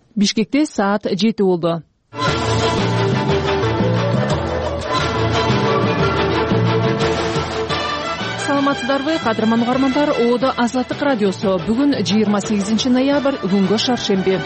Бишкекте саат 7 болду. Саламатсыздарбы, кадырман угармандар. Оодо Азаттык радиосу. Бүгүн 28 ноябрь, күнгө шаршемби.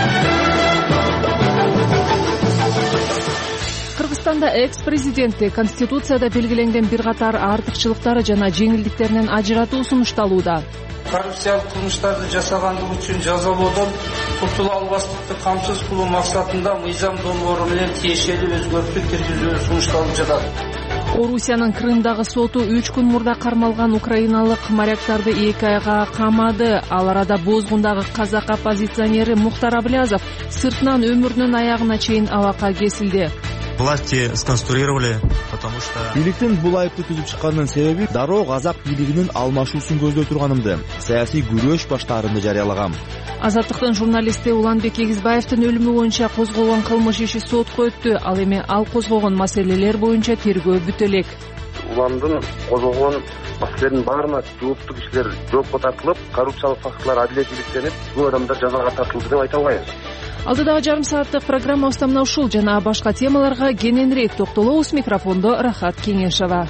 Кыргызстанда экс-президенти Конституцияда белгиленген бир катар артыкчылыктары жана жеңилдиктеринен ажыратуу сунушталууда. Коррупциялык кылмыштарды жасаганлыгы үчүн жазалоодон куртула албастыкты камсыз кылуу максатында мыйзам долбоору менен тиешелүү өзгөртүү киргизүү сунушталып жатат. Орусиянын Крымдагы соту 3 күн мурда кармалган украиналык моряктарды 2 айга камады. Ал арада Бозгундагы казак оппозиционери Мухтар Аблязов сыртынан өмүрүнүн аягына чейин абакка кесилди. Власти сконструировали, потому что бийликтин бул айыпты түзүп чыкканынын себеби дароо казак бийлигинин алмашуусун көздөй турганымды, саясий күрөш баштаарымды жарыялагам. Азаттыктын журналисти Уланбек Эгизбаевдин өлүмү боюнча козголгон кылмыш иши сотко өттү. Ал эми ал козгогон маселелер боюнча тергөө бүтө элек. Уландын козголгон маселелердин баарына жооптуу кишилер жоопко тартылып, коррупциялык фактылар адилеттүүлүктөнүп, бул адамдар жазага тартылды деп айта албайбыз. Алдыдагы жарым сааттык программабызда мына ушул жана башка темаларга кененирээк токтолобуз. Микрофондо Рахат Кеңешова.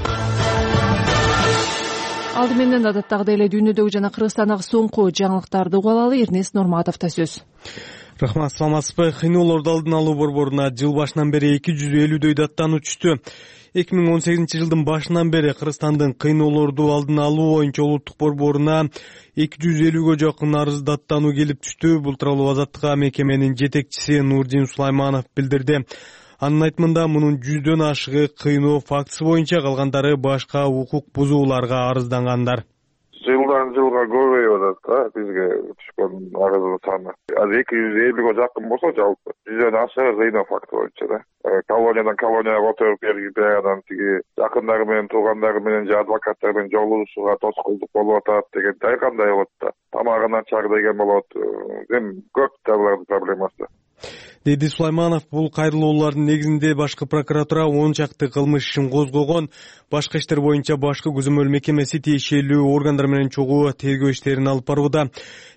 Алды менен адаттагыдай эле дүйнөдөгү жана Кыргызстандагы соңку жаңылыктарды угалы. Эрнест Нурматовдо сөз. Рахмат, саламатсызбы. Кыйноолорду алдын алуу борборуна жыл башынан бери 250дөй даттануу түштү. 2018 жылдын башынан бери Кыргызстандын кыйноолорду алдын алуу боюнча улуттук борборуна 250гө жакын арыз даттануу келип түштү. Бул тууралуу Азаттыкка мекеменин жетекчиси Нурдин Сулайманов билдирди. Анын айтымында мунун 100дөн ашыгы кыйноо фактысы боюнча, калгандары башка укук бузууларга арыздангандар. Жылдан жылга көбөйүп атат бизге түшкөн арыздын саны. Азыр 250гө жакын болсо жалпы 100дөн ашыгы кыйноо факты боюнча да. Колониядан колонияга отуруп бергендан тиги жакындары менен, туугандары менен же адвокаттар менен жолугушууга тоскоолдук болуп атат деген ай кандай болот да. Тамагы начар деген болот. Эми көп табылардын проблемасы. Деди Сулайманов, бул кайрылуулардын негизинде башкы прокуратура 10 чакты кылмыш ишин козгогон. Башкы иштер боюнча башкы көзөмөл мекемеси тиешелүү органдар менен чогуу тергөө иштерин алып барууда.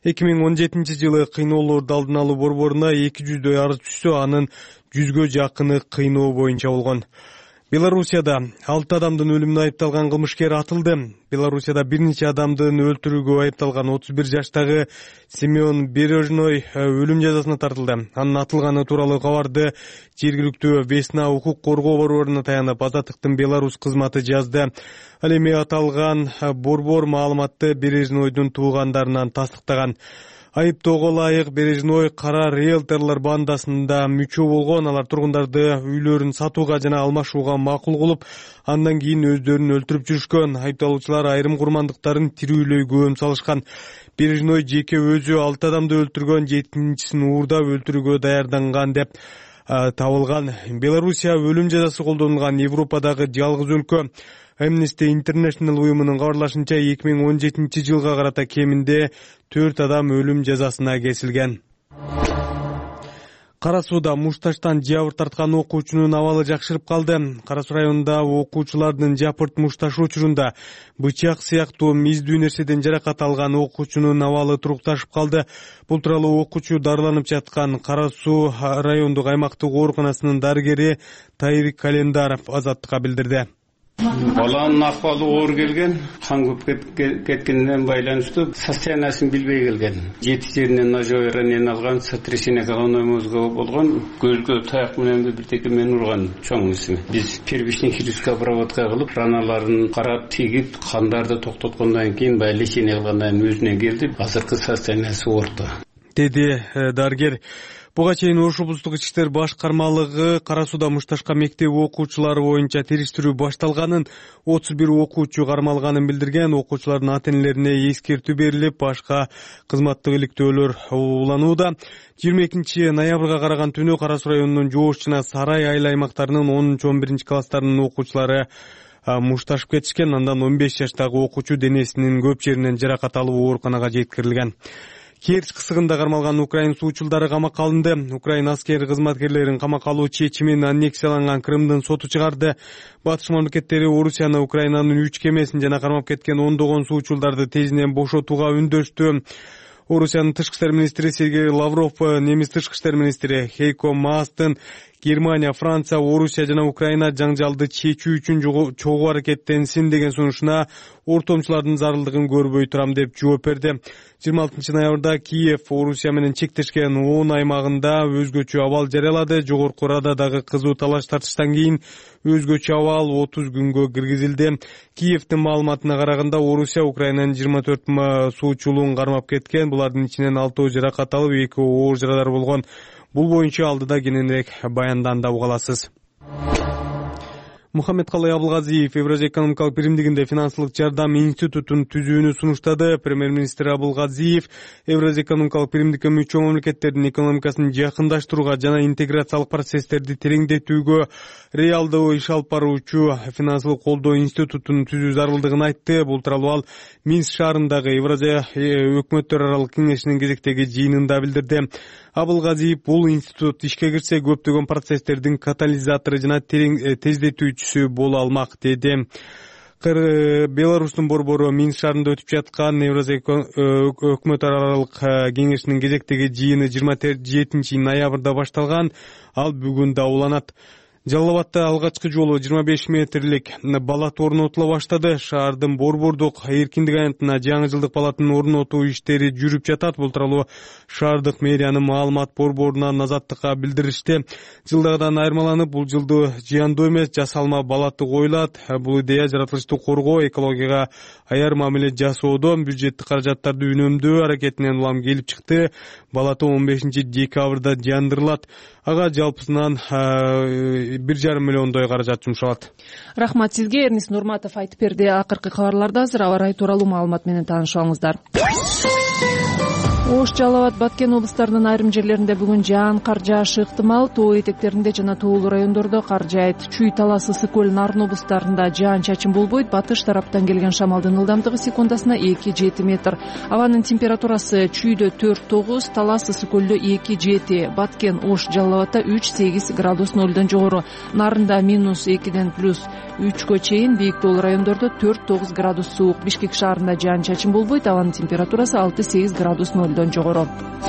2017 жылы кыйноолорду алдын алуу борборуна 200дөй арыз түштү, анын 100гө жакыны кыйноо боюнча болгон. Белоруссияда 6 адамдын өлүмүнө айыпталган кылмышкер атылды. Белоруссияда бир нече адамдын өлтүрүүгө айыпталган 31 жаштагы Семен Бережной өлүм жазасына тартылды. Анын атылганы тууралуу кабарды жергиликтүү Весна укук коргоо борборуна таянып, Азаттыктын Беларусь кызматы жазды. Ал эми аталган борбор маалыматты Бережнойдун туугандарынан тастыктаган. Айыптоого ылайык Бережной кара риэлторлор бандасында мүчө болгон. Алар тургундарды үйлөрүн сатууга жана алмашууга макул кылып, андан кийин өздөрүн өлтүрүп жүрүшкөн. Айыпталуучулар айрым курмандыктарын тирүүлөй көм салышкан. Бережной жеке өзү 6 адамды өлтүргөн, 7-чисин уурдап өлтүрүүгө даярданган деп табылган. Белоруссия өлүм жазасы колдонулган Европадагы жалгыз өлкө. Amnesty International уюмунун кабарлашынча 2017 жылга карата кеминде 4 адам өлүм жазасына кесилген. Кара Сууда мушташтан жабыр тарткан окуучунун абалы жакшырып калды. Кара Суу районунда окуучулардын жапырт мушташы учурунда бычак сыяктуу миздүү нерседен жаракат алган окуучунун абалы турукташып калды. Бул тууралуу окуучу дарыланып жаткан Кара Суу райондук аймактык ооруканасынын дарыгери Тайыр Календаров Азаттыкка билдирди. Баланын акыбалы оор келген, кан көп кеткенден байланыштуу состояниясын билбей келген. 7 жеринен ножовой ранение алган, сотрясение головной мозга болгон, көзгө таяк менен биртеке менен урган чоң исми. Биз первичный хирургическая обработка кылып, раналарын карап, тигип, кандарды токтоткондон кийин лечение кылгандан өзүнө келди. Азыркы состояниясы орто. Деди дарыгер. Буга чейин Ош облустук ички иштер башкармалыгы Кара Сууда мушташка мектеп окуучулары боюнча териштирүү башталганын, 31 окуучу кармалганын билдирген. Окуучулардын ата-энелерине эскертүү берилип, башка кызматтык иликтөөлөр уланууда. 22 ноябрга караган түнү Кара Суу районунун Жоош жана Сарай айыл аймактарынын 10-11 класстарынын окуучулары мушташып кетишкен. Андан 15 жаштагы окуучу денесинин көп жеринен жаракат алып ооруканага жеткирилген. Керч кысыгында кармалган украин суучулдары камакка алынды. Украин аскер кызматкерлерин камакка алуу чечимин аннексияланган Крымдын соту чыгарды. Батыш мамлекеттери Орусияны Украинанын 3 кемесин жана кармап кеткен ондогон суучулдарды тезинен бошотууга үндөштү. Орусиянын тышкы иштер министри Сергей Лавров, немис тышкы иштер министри Хейко Маастын Германия, Франция, Орусия жана Украина жаңжалды чечүү үчүн чогуу аракеттенсин деген сунушуна ортомчулардын зарылдыгын көрбөй турам деп жооп берди. 26 ноябрда Киев Орусия менен чектешкен 10 аймагында өзгөчө абал жарыялады. Жогорку Рададагы кызуу талаш тартыштан кийин өзгөчө абал 30 күнгө киргизилди. Киевдин маалыматына караганда Орусия Украинанын 24 суучулуун кармап кеткен. Булардын ичинен 6 жаракат алып, 2 оор жарадар болгон. Бул боюнча алдыда кененирээк баянданда угаласыз. Мухаммедкалый Абылгазиев Евразия экономикалык биримдигинде финансылык жардам институтун түзүүнү сунуштады. Премьер-министр Абылгазиев Евразия экономикалык биримдикке мүчө мамлекеттердин экономикасын жакындаштырууга жана интеграциялык процесстерди тереңдетүүгө реалдуу иш алып баруучу финансылык колдоо институтун түзүү зарылдыгын айтты. Бул тууралуу ал Минск шаарындагы Евразия өкмөттөр аралык кеңешинин кезектеги жыйынында билдирди. Абылгазиев бул институт ишке кирсе көптөгөн процесстердин катализатору жана тездетүүчүсү боло алмак деди. Беларустун борбору Минск шаарында өтүп жаткан Евразия өкмөттөр аралык кеңешинин кезектеги жыйыны 27 ноябрда башталган. Ал бүгүн да уланат. Жалал-Абадта алгачкы жолу 25 метрлик балат орнотула баштады. Шаардын борбордук эркиндик аянтына жаңы жылдык балатын орнотуу иштери жүрүп жатат. Бул тууралуу шаардык мэриянын маалымат борборунан Азаттыкка билдиришти. Жылдагыдан айырмаланып, бул жылды жыяндуу эмес жасалма балаты коюлат. Бул идея жаратылышты коргоо, экологияга аяр мамиле жасоодон бюджеттик каражаттарды үнөмдөө аракетинен улам келип чыкты. Балаты 15 декабрда жандырылат. Ага жалпысынан 1,5 миллиондой каражат жумшалат. Рахмат сизге. Эрнис Нурматов айтып берди. Акыркы кабарларда азыр аба ырайы тууралуу маалымат менен таанышыңыздар. Ош, Жалал-Абад, Баткен облустарынын айрым жерлеринде бүгүн жаан кар жаашы ыктымал. Тоо этектеринде жана тоолуу райондордо кар жаайт. Чүй, Талас, Ысык көл, Нарын облустарында жаан-чачын болбойт. Батыш тараптан келген шамалдын ылдамдыгы секундасына 2-7 метр. Абанын температурасы Чүйдө 4-9, Талас, Ысык көлдө 2-7, Баткен, Ош, Жалал-Абадта 3-8 градус нолдон жогору. Нарында -2ден +3кө чейин, бийик тоолуу райондордо 4-9 градус суук. Бишкек шаарында жаан-чачын болбойт. Абанын температурасы 6-8 градус нолдон жогору.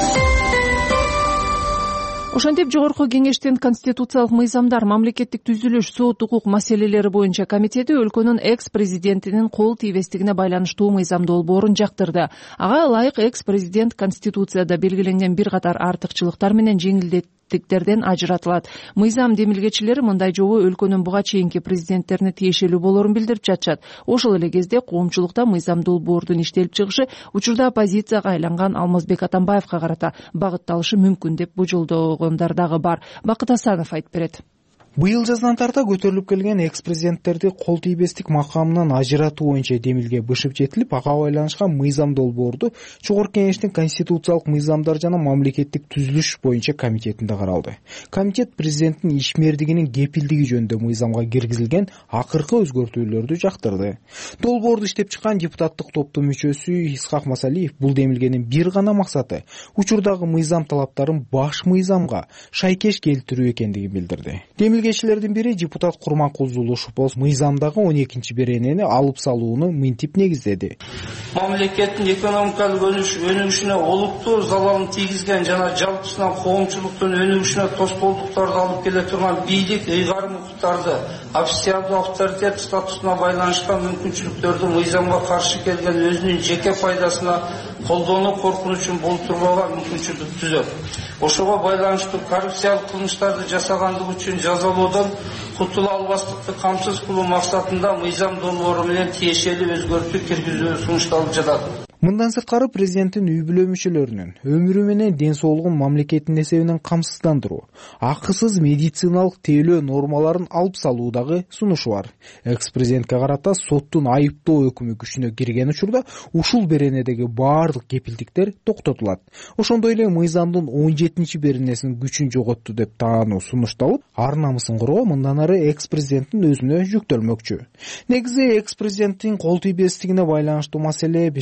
Ошентип жогорку кеңештин конституциялык мыйзамдар, мамлекеттик түзүлүш, сот, укук маселелери боюнча комитети өлкөнүн экс-президентинин кол тийбестигине байланыштуу мыйзам долбоорун жактырды. Ага ылайык экс-президент конституцияда белгиленген бир катар артыкчылыктар менен жеңилдетиктерден ажыратылат. Мыйзам демилгечилери мындай жобо өлкөнүн буга чейинки президенттерине тиешелүү болорун билдирип жатышат. Ошол эле кезде коомчулукта мыйзам долбоордун иштелип чыгышы учурда оппозицияга айланган Алмазбек Атамбаевка карата багытталышы мүмкүн деп божолдогондар дагы бар. Бакыт Асанов айтып берет. Быйыл жаздан янтарда көтөрүлүп келген экс-президенттерди кол тийбестик макамынан ажыратуу боюнча демилге бышып жетилип, ага байланышкан мыйзам долбоорду Жогорку кеңештин конституциялык мыйзамдар жана мамлекеттик түзүлүш боюнча комитетинде каралды. Комитет президенттин ишмердигинин кепилдиги жөнүндө мыйзамга киргизилген акыркы өзгөртүүлөрдү жактырды. Долбоорду иштеп чыккан депутаттык топтун мүчөсү Исхак Масалиев бул демилгенин бир гана максаты учурдагы мыйзам талаптарын баш мыйзамга шайкеш келтирүү экендигин билдирди. Демилгечилердин бири депутат Курманкулов Шупос мыйзамдагы 12 беренени алып салууну мынтип негиздеди. Мамлекеттин экономикалык өнүгүшүнө олуттуу залалын тийгизген жана жалпысынан коомчулуктун өнүгүшүнө тоскоолдуктарды алып келе турган бийлик ыйгарым укуктарды официалдуу авторитет статусуна байланышкан мүмкүнчүлүктөрдү мыйзамга каршы келген өзүнүн жеке пайдасына колдонуу коркунучун болтурууга мүмкүнчүлүк түзөт. Ошого байланыштуу коррупциялык кылмыштарды жасагандык үчүн жазалоодон кутула албастыкты камсыз кылуу максатында мыйзам долбоору менен тиешелүү өзгөртүү киргизүү сунушталып жатат. Мындан сырткары президенттин үй бүлө мүчөлөрүнүн өмүрү менен ден соолугун мамлекеттин эсебинен камсыздандыруу, акысыз медициналык тейлөө нормаларын алып салуудагы сунушу бар. Экс-президентке карата соттун айыптоо өкүмү күчүнө кирген учурда ушул беренедеги баардык кепилдиктер токтотулат. Ошондой эле мыйзамдын 17 беренесинин күчүн жоготту деп таануу сунушталып, ар намысын коргоо мындан ары экс-президенттин өзүнө жүктөлмөкчү. Негизи экс-президенттин кол тийбестигине байланыштуу маселе Бишкек жылуу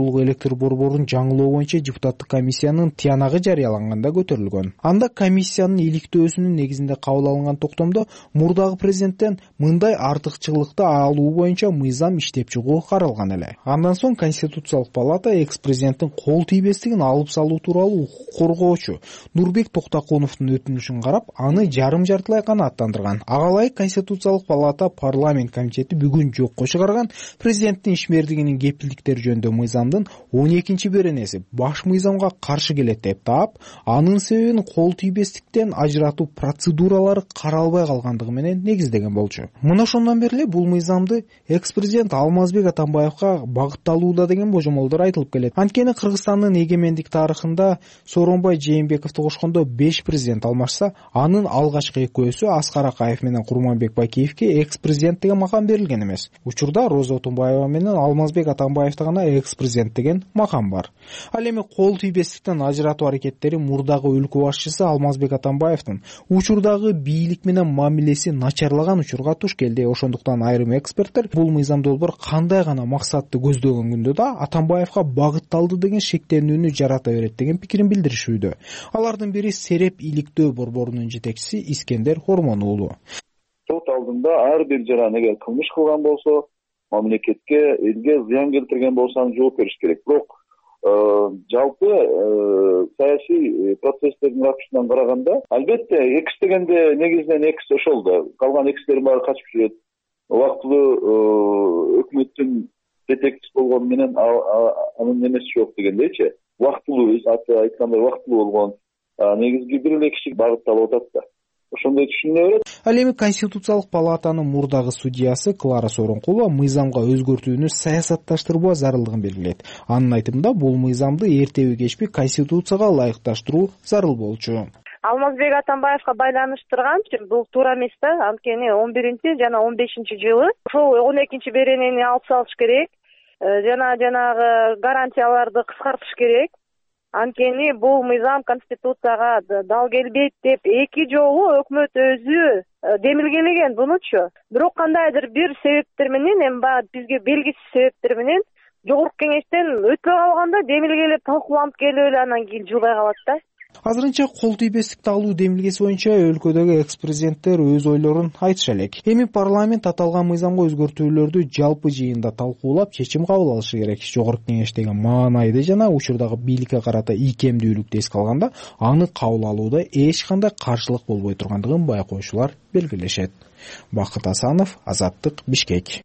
уулук электр борборун жаңылоо боюнча депутаттык комиссиянын тыянагы жарыяланганда көтөрүлгөн. Анда комиссиянын иликтөөсүнүн негизинде кабыл алынган токтомдо мурдагы президенттен мындай артыкчылыкты алуу боюнча мыйзам иштеп чыгуу каралган эле. Андан соң Конституциялык палата экс-президенттин кол тийбестигин алып салуу тууралуу укук коргоочу Нурбек Токтокуновдун өтүнүшүн карап, аны жарым-жартылай канааттандырган. Ага ылайык Конституциялык палата парламент комитети бүгүн жокко чыгарган президенттин ишмердигинин кепилдиктери жөнүндө мыйзамдын 12-беренеси баш мыйзамга каршы келет деп таап, анын себебин кол тийбестиктен ажыратуу процедуралары каралбай калгандыгы менен негиздеген болчу. Мына ошондон бери эле бул мыйзамды экс-президент Алмазбек Атамбаевга багытталууда деген божомолдор айтылып келет. Анткени Кыргызстандын эгемендик тарыхында Сооронбай Жээнбековду кошкондо 5 президент алмашса, анын алгачкы экөөсү Аскар Акаев менен Курманбек Бакиевке экс-президент деген макам берилген эмес. Учурда Роза Отунбаева менен Алмазбек Атамбаевда гана экс-президент деген макам бар. Ал эми кол тийбестиктен ажыратуу аракеттери мурдагы өлкө башчысы Алмазбек Атамбаевдин учурдагы бийлик менен мамилеси начарлаган учурга туш келди. Ошондуктан айрым эксперттер бул мыйзам долбоор кандай гана максатты көздөгөн күндө да Атамбаевга багытталды деген шектенүүнү жарата берет деген пикирин билдиришүүдө. Алардын бири Сереп иликтөө борборунун жетекчиси Искендер Ормон уулу. Сот алдында ар бир жаран эгер кылмыш кылган болсо, мамлекетке, элге зыян келтирген болсо жооп бериш керек. Бирок жалпы саясий процесстердин ракурсунан караганда, албетте экс дегенде негизинен экс ошол да. Калган экстердин баары качып жүрөт. Убактылуу өкмөттүн жетекчиси болгону менен анын эмеси жок дегендейчи. Убактылуу, айткандай убактылуу болгон негизги бир эле киши багытталып атат да. Ошондой түшүнүлө берет. Ал эми Конституциялык палатанын мурдагы судьясы Клара Сооронкулова мыйзамга өзгөртүүнү саясатташтырбоо зарылдыгын белгилейт. Анын айтымында бул мыйзамды эртеби кечпи Конституцияга ылайыкташтыруу зарыл болчу. Алмазбек Атамбаевга байланыштырган бул туура эмес да. Анткени 11 жана 15 жылы ошол 12 беренени алып салыш керек. Жанагы гарантияларды кыскартыш керек. Анткени бул мыйзам Конституцияга дал келбейт деп эки жолу өкмөт өзү демилгелеген бунучу. Бирок кандайдыр бир себептер менен, эми бизге белгисиз себептер менен Жогорку Кеңештен өтпөй калганда демилгелеп талкууланып келип эле анан кийин жылбай калат да. Азырынча кол тийбестикти алуу демилгеси боюнча өлкөдөгү экс-президенттер өз ойлорун айтыша элек. Эми парламент аталган мыйзамга өзгөртүүлөрдү жалпы жыйында талкуулап, чечим кабыл алышы керек. Жогорку Кеңештеги маанайды жана учурдагы бийликке карата ийкемдүүлүктү эске алганда, аны кабыл алууда эч кандай каршылык болбой тургандыгын байкоочулар белгилешет. Бакыт Асанов, Азаттык, Бишкек.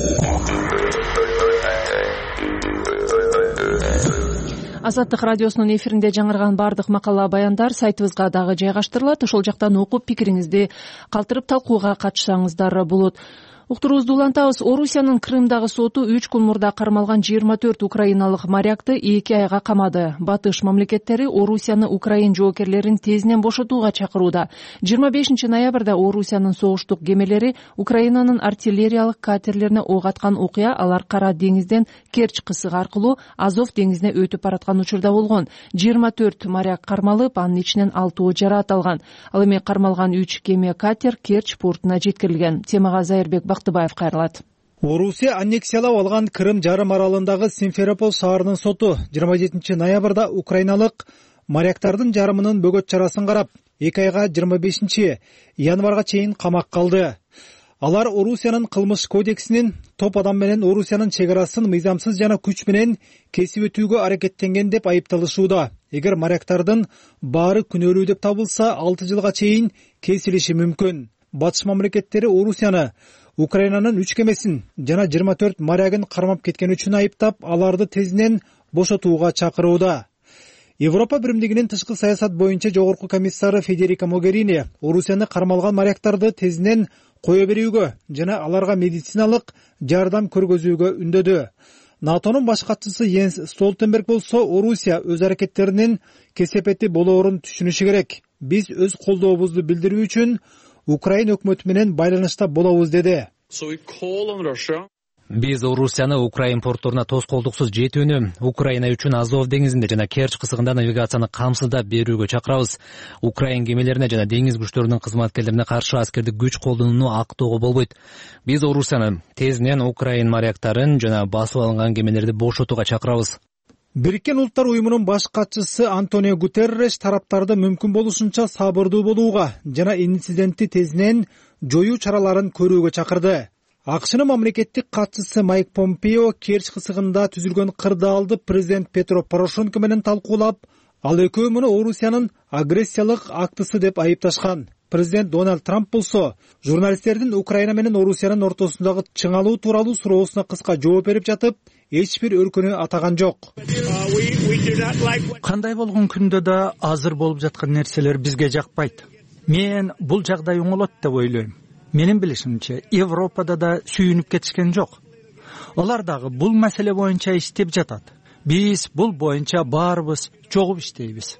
Азаттык радиосунун эфиринде жаңырган бардык макала баяндар сайтыбызга дагы жайгаштырылат. Ошол жактан окуп пикириңизди калтырып талкууга катышсаңыздар болот. Уктуруубузду улантабыз. Орусиянын Крымдагы соту 3 күн мурда кармалган 24 украиналык морякты 2 айга камады. Батыш мамлекеттери Орусияны Украин жоокерлерин тезинен бошотууга чакырууда. 25 ноябрда Орусиянын согуштук кемелери Украинанын артиллериялык катерлерине ок аткан окуя алар Кара деңизден Керчь кысыгы аркылуу Азов деңизине өтүп бараткан учурда болгон. 24 моряк кармалып, анын ичинен 6 жараат алган. Ал эми кармалган 3 кеме катер Керчь портуна жеткирилген. Темага Зайырбек Бактыбаев кайрылат. Орусия аннексиялап алган Крым жарым аралындагы Симферополь шаарынын соту 27 ноябрда украиналык моряктардын жарымынын бөгөт чарасын карап, 2 айга 25 январга чейин камакка алды. Алар Орусиянын кылмыш кодексинин топ адам менен Орусиянын чек арасын мыйзамсыз жана күч менен кесип өтүүгө аракеттенген деп айыпталышууда. Эгер моряктардын баары күнөөлүү деп табылса, 6 жылга чейин кесилиши мүмкүн. Батыш мамлекеттери Орусияны Украинанын 3 кемесин жана 24 морягын кармап кеткен үчүн айыптап, аларды тезинен бошотууга чакырууда. Европа биримдигинин тышкы саясат боюнча жогорку комиссары Федерика Могерини Орусияны кармалган моряктарды тезинен кое берүүгө жана аларга медициналык жардам көргөзүүгө үндөдү. НАТОнун баш катчысы Йенс Столтенберг болсо, Орусия өз аракеттеринин кесепети болоорун түшүнүшү керек. Биз өз колдообузду билдирүү үчүн Украин өкмөтү менен байланышта болобуз деди. Биз Орусияны Украин портторуна тоскоолдуксуз жетүүнү, Украина үчүн Азов деңизинде жана Керчь кысыгында навигацияны камсыздап берүүгө чакырабыз. Украин кемелерине жана деңиз күчтөрүнүн кызматкерлерине каршы аскердик күч колдонууну актоого болбойт. Биз Орусияны тезинен Украин моряктарын жана басып алынган кемелерди бошотууга чакырабыз. Бириккен Улуттар Уюмунун баш катчысы Антонио Гутерреш тараптарды мүмкүн болушунча сабырдуу болууга жана инцидентти тезинен жоюу чараларын көрүүгө чакырды. АКШнын мамлекеттик катчысы Майк Помпео Керчь кысыгында түзүлгөн кырдаалды президент Петро Порошенко менен талкуулап, ал экөө муну Орусиянын агрессиялык актысы деп айыпташкан. Президент Дональд Трамп болсо журналисттердин Украина менен Орусиянын ортосундагы чыңалуу тууралуу суроосуна кыска жооп берип жатып, эч бир өлкөнү атаган жок. Кандай болгон күндө да азыр болуп жаткан нерселер бизге жакпайт. Мен бул жагдай оңолот деп ойлойм. Менин билишимче, Европада да сүйүнүп кетишкен жок. Алар дагы бул маселе боюнча иштеп жатат. Биз бул боюнча баарыбыз чогуп иштейбиз.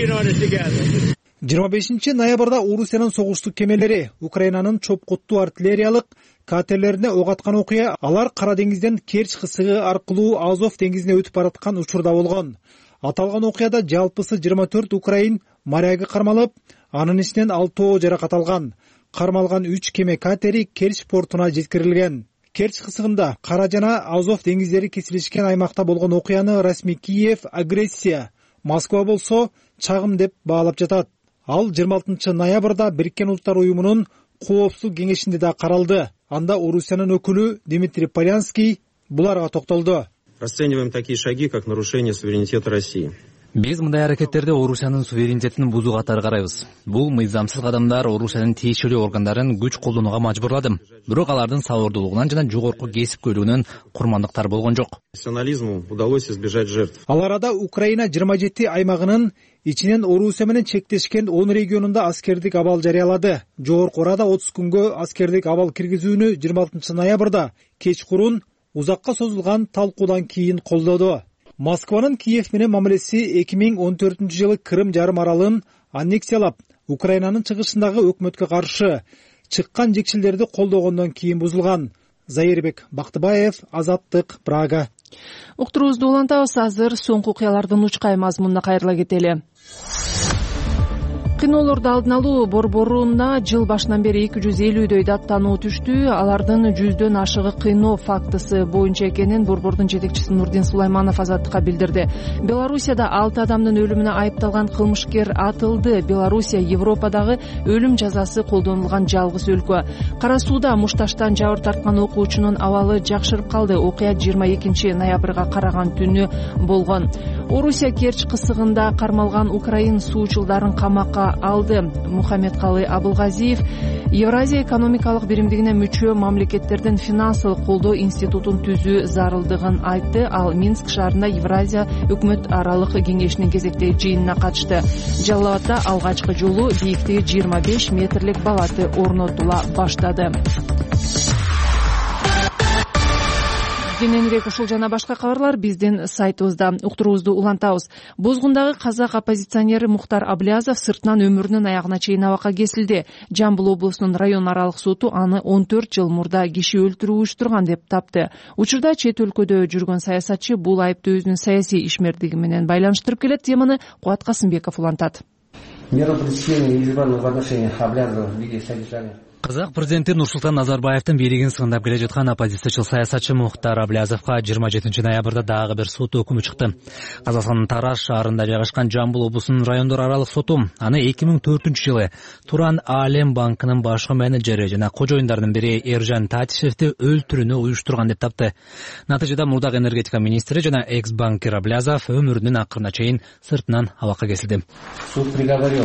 25 ноябрда Орусиянын согуштук кемелери Украинанын чопкуттуу артиллериялык катерлерине ок аткан окуя алар Кара деңизден Керчь кысыгы аркылуу Азов деңизине өтүп бараткан учурда болгон. Аталган окуяда жалпысы 24 украин морягі кармалып, анын ичинен 6 жаракат алган. Кармалган 3 кеме катери Керчь портуна жеткирилген. Керчь кысыгында Кара жана Азов деңиздери кесилишкен аймакта болгон окуяны расмий Киев агрессия, Москва болсо чагым деп баалап жатат. Ал 26 ноябрда Бириккен Улуттар Уюмунун Коопсуздук кеңешинде да каралды. Анда Орусиянын өкүлү Дмитрий Полянский буларга токтолду. Расцениваем такие шаги, как нарушение суверенитета России. Биз мындай аракеттерди Орусиянын суверенитетин бузуу катары карайбыз. Бул мыйзамсыз кадамдар Орусиянын тиешелүү органдарын күч колдонууга мажбурлады. Бирок алардын сабырдуулугунан жана жогорку кесипкөйлүгүнөн курмандыктар болгон жок. Профессионализму удалось избежать жертв. Ал арада Украина 27 аймагынын ичинен Орусия менен чектешкен 10 регионунда аскердик абал жарыялады. Жогорку Рада 30 күнгө аскердик абал киргизүүнү 26 ноябрда кечкурун узакка созулган талкуудан кийин колдоду. Москванын Киев менен мамилеси 2014-жылы Крым жарым аралын аннексиялап, Украинанын чыгышындагы өкмөткө каршы чыккан жекшелерди колдогондон кийин бузулган. Зайырбек Бактыбаев, Азаттык, Прага. Уктуруубузду улантабыз. Азыр соңку окуялардын учкай мазмунуна кайрыла кетели. Кыйноолорду алдын алуу борборуна жыл башынан бери 250дөй даттануу түштү. Алардын 100дөн ашыгы кыйноо фактысы боюнча экенин борбордун жетекчиси Нурдин Сулайманов Азаттыкка билдирди. Белоруссияда 6 адамдын өлүмүнө айыпталган кылмышкер атылды. Белоруссия Европадагы өлүм жазасы колдонулган жалгыз өлкө. Кара сууда мушташтан жабыр тарткан окуучунун абалы жакшырып калды. Окуя 22 ноябрга караган түнү болгон. Орусия Керчь кысыгында кармалган украин суучулдарын камакка алды. Мухаммедкалы Абылгазиев Евразия экономикалык биримдигине мүчө мамлекеттердин финансылык колдоо институтун түзүү зарылдыгын айтты. Ал Минск шаарында Евразия өкмөт аралык кеңешинин кезектеги жыйынына катышты. Жалал Абадда алгачкы жолу бийиктиги 25 метрлик балаты орнотула баштады. Кененирээк ушул жана башка кабарлар биздин сайтыбызда. Уктуруубузду улантабыз. Бозгундагы казак оппозиционери Мухтар Аблязов сыртынан өмүрүнүн аягына чейин абакка кесилди. Жамбыл облусунун район аралык соту аны 14 жыл мурда киши өлтүрүү уюштурган деп тапты. Учурда чет өлкөдө жүргөн саясатчы бул айыпты өзүнүн саясий ишмердиги менен байланыштырып келет. Теманы Кубат Касымбеков улантат. Казак президенти Нурсултан Назарбаевдин бийлигин сындап келе жаткан оппозициячыл саясатчы Мухтар Аблязовго 27 ноябрда дагы бир сот өкүмү чыкты. Казакстандын Тараш шаарында жайгашкан Жамбыл облусунун райондор аралык соту аны 2004-жылы Туран Алем банкынын башкы менеджери жана кожоюндардын бири Эржан Татишевди өлтүрүүнү уюштурган деп тапты. Натыйжада мурдагы энергетика министри жана экс-банкир Аблязов өмүрүнүн акырына чейин сыртынан абакка кесилди. Суд приговорил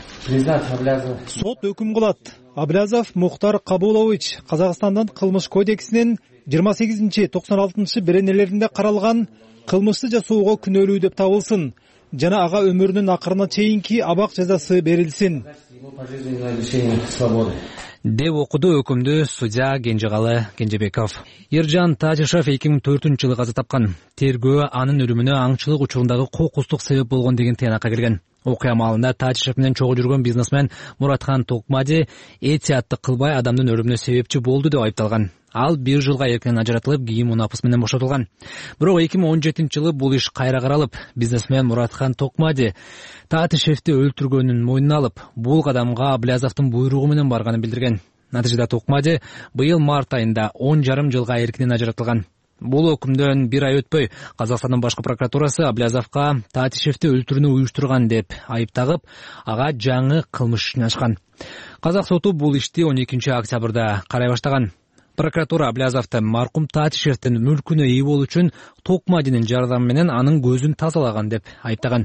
Сот өкүм кылат. Аблязов Мухтар Кабулович Казакстандын кылмыш кодексинин 28-96 беренелеринде каралган кылмышты жасоого күнөөлүү деп табылсын жана ага өмүрүнүн акырына чейинки абак жазасы берилсин деп окуду өкүмдү судья Кенжегалы Кенжебеков. Эржан Татишев 2004-жылы каза тапкан. Тергөө анын өлүмүнө аңчылык учурундагы кокустук себеп болгон деген тыянакка келген. Окуя маалында Татишев менен чогуу жүргөн бизнесмен Муратхан Токмади этиятты кылбай адамдын өлүмүнө себепчи болду деп айыпталган. Ал 1 жылга эркинен ажыратылып, кийин мунапыс менен бошотулган. Бирок 2017-жылы бул иш кайра каралып, бизнесмен Муратхан Токмади Татишевди өлтүргөнүн мойнуна алып, бул кадамга Аблязовдун буйругу менен барганын билдирген. Натыйжада Токмади быйыл март айында 10,5 жылга эркинен ажыратылган. Бул өкүмдөн бир ай өтпөй Казакстандын башкы прокуратурасы Аблязовго Татишевди өлтүрүүнү уюштурган деп айыптагып, ага жаңы кылмыш ишин ачкан. Казак соту бул ишти 12 октябрда карай баштаган. Прокуратура Аблязовду маркум Татишевдин мүлкүнө ээ болуу үчүн ток маданинин жардамы менен анын көзүн тазалаган деп айыптаган.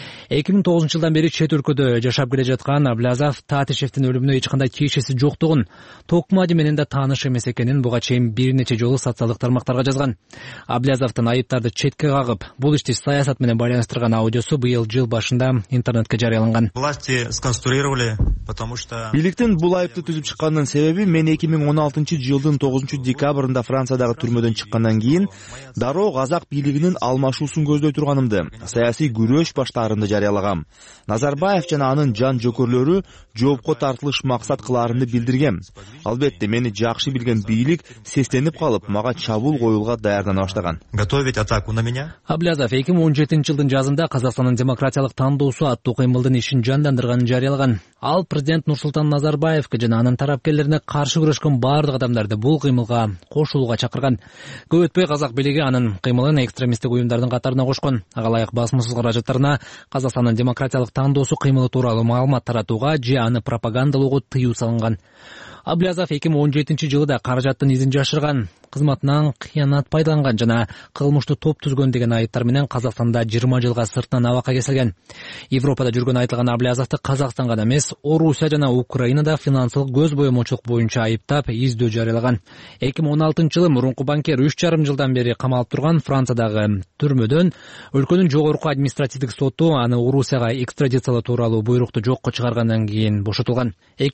2009 жылдан бери чет өлкөдө жашап келе жаткан Аблязов Татишевдин өлүмүнө эч кандай тиешеси жоктугун, ток мади менен да тааныш эмес экенин буга чейин бир нече жолу социалдык тармактарга жазган. Аблязовдун айыптарды четке кагып, бул ишти саясат менен байланыштырган аудиосу быйыл жыл башында интернетке жарыяланган. Власти сконструировали, потому что бийликтин бул айыпты түзүп чыкканынын себеби мен 2016 жылдын 9 декабрында Франциядагы түрмөдөн чыккандан кийин дароо казак бийлигинин алмашуусун көздөй турганымды, саясий күрөш баштаарымды жарыялагам. Назарбаев жана анын жан жокөрлөрү жоопко тартылыш максат кылаарымды билдиргем. Албетте мени жакшы билген бийлик сестенип калып, мага чабуул коюлга даярдана баштаган. Готовить атаку на меня. Аблязов 2017 жылдын жазында Казакстандын демократиялык тандоосу аттуу кыймылдын ишин жандандырганын жарыялаган. Ал президент Нурсултан Назарбаевге жана анын тарапкерлерине каршы күрөшкөн бардык адамдарды бул кыймылга кошулууга чакырган. Көп өтпөй казак бийлиги анын кыймылын экстремисттик уюмдардын катарына кошкон. Ага ылайык басмасыз каражаттарына Казакстандын демократиялык тандоосу кыймылы тууралуу маалымат таратууга же аны пропагандалоого тыюу салынган. Аблязов 2017 жылы да каражаттын изин жашырган, кызматынан кыянат пайдаланган жана кылмыштуу топ түзгөн деген айыптар менен Казакстанда 20 жылга сыртынан абакка кесилген. Европада жүргөн айтылган Аблязовду Казакстан гана эмес, Орусия жана Украинада финансылык көз боемочулук боюнча айыптап, издөө жарыялаган. 2016 жылы мурунку банкир 3,5 жылдан бери камалып турган Франциядагы түрмөдөн өлкөнүн жогорку административдик соту аны Орусияга экстрадициялоо тууралуу буйрукту жокко чыгаргандан кийин бошотулган.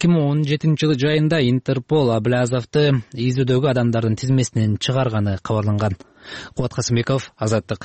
2017 жылы жайында Интерпол Аблязовду издөөдөгү адамдардын тизмесинен чыгарганы кабарланган. Кубат Касымбеков, Азаттык.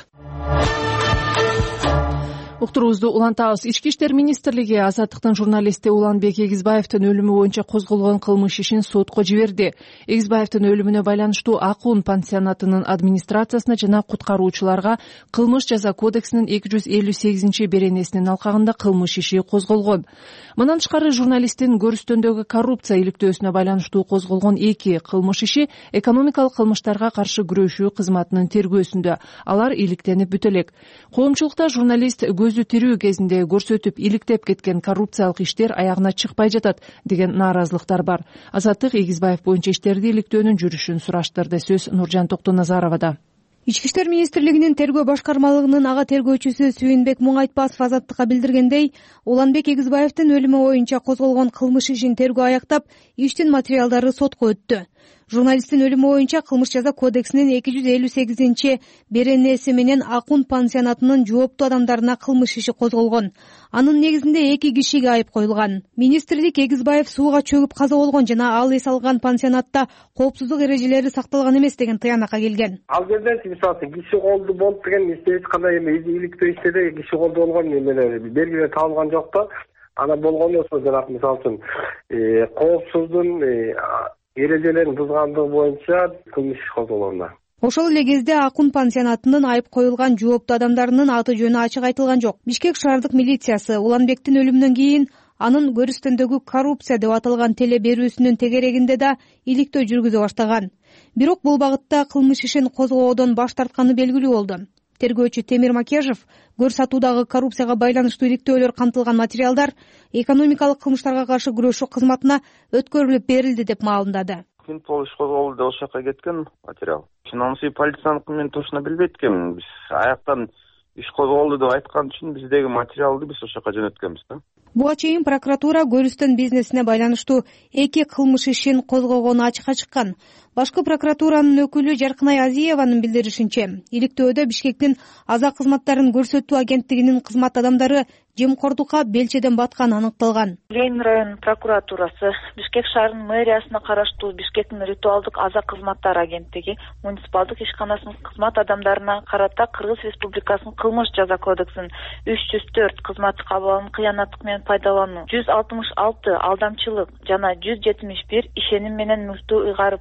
Уктуруубузду улантабыз. Ички иштер министрлиги Азаттыктын журналисти Уланбек Эгизбаевдин өлүмү боюнча козголгон кылмыш ишин сотко жиберди. Эгизбаевдин өлүмүнө байланыштуу Акун пансионатынын администрациясына жана куткаруучуларга кылмыш жаза кодексинин 258 беренесинин алкагында кылмыш иши козголгон. Мындан тышкары журналисттин көрүстөндөгү коррупция иликтөөсүнө байланыштуу козголгон 2 кылмыш иши экономикалык кылмыштарга каршы күрөшүү кызматынын тергөөсүндө. Алар иликтенип бүтө элек. Коомчулукта журналист көзү тирүү кезинде көрсөтүп иликтеп кеткен коррупциялык иштер аягына чыкпай жатат деген нааразылыктар бар. Азаттык Эгизбаев боюнча иштерди иликтөөнүн жүрүшүн сураштырды. Сөз Нуржан Токтоназаровада. Ички иштер министрлигинин тергөө башкармалыгынын ага тергөөчүсү Сүйүнбек Муңайтпасов Азаттыкка билдиргендей, Уланбек Эгизбаевдин өлүмү боюнча козголгон кылмыш ишин тергөө аяктап, иштин материалдары сотко өттү. Журналисттин өлүмү боюнча кылмыш жаза кодексинин 258 беренеси менен Акун пансионатынын жооптуу адамдарына кылмыш иши козголгон. Анын негизинде 2 кишиге айып коюлган. Министрлик Эгизбаев сууга чөгүп каза болгон жана ал эс алган пансионатта коопсуздук эрежелери сакталган эмес деген тыянакка келген. Ал жерде мисалы киши колду болуп деген эч кандай иликтөө иштерде киши колду болгон эмелер белгилер табылган жок да. Ана болгондо жанагы мисалы үчүн коопсуздун эрежелерин бузгандыгы боюнча кылмыш иш козголгон. Ошол эле кезде Акун пансионатынын айып коюлган жооптуу адамдарынын аты жөнү ачык айтылган жок. Бишкек шаардык милициясы Уланбектин өлүмүнөн кийин анын көрүстөндөгү коррупция деп аталган теле берүүсүнүн тегерегинде да иликтөө жүргүзө баштаган. Бирок бул багытта кылмыш ишин козгоодон баш тартканы белгилүү болду. Тергөөчү Темир Макежев көр сатуудагы коррупцияга байланыштуу иликтөөлөр камтылган материалдар экономикалык кылмыштарга каршы күрөшүү кызматына өткөрүлүп берилди деп маалымдады. Интерпол иш козголду деп ошол жака кеткен материал. Анысы полицияныкы мен точно билбейт экенмин. Биз аяктан иш козголду деп айткан үчүн биздеги материалды биз ошол жака жөнөткөнбүз да. Буга чейин прокуратура көрүстөн бизнесине байланыштуу 2 кылмыш ишин козгогону ачыкка чыккан. Башкы прокуратуранын өкүлү Жаркынай Азиеванын билдиришинче, иликтөөдө Бишкектин аза кызматтарын көрсөтүү агенттигинин кызмат адамдары жемкордукка белчеден батканы аныкталган. Ленин районунун прокуратурасы, Бишкек шаарынын мэриясына караштуу Бишкектин ритуалдык аза кызматтар агенттиги муниципалдык ишканасынын кызмат адамдарына карата Кыргыз Республикасынын кылмыш жаза кодексинин 304 кызматтык абалын кыянаттык менен пайдалануу, 166 алдамчылык жана 171 ишеним менен мүлктү ыйгарып алуу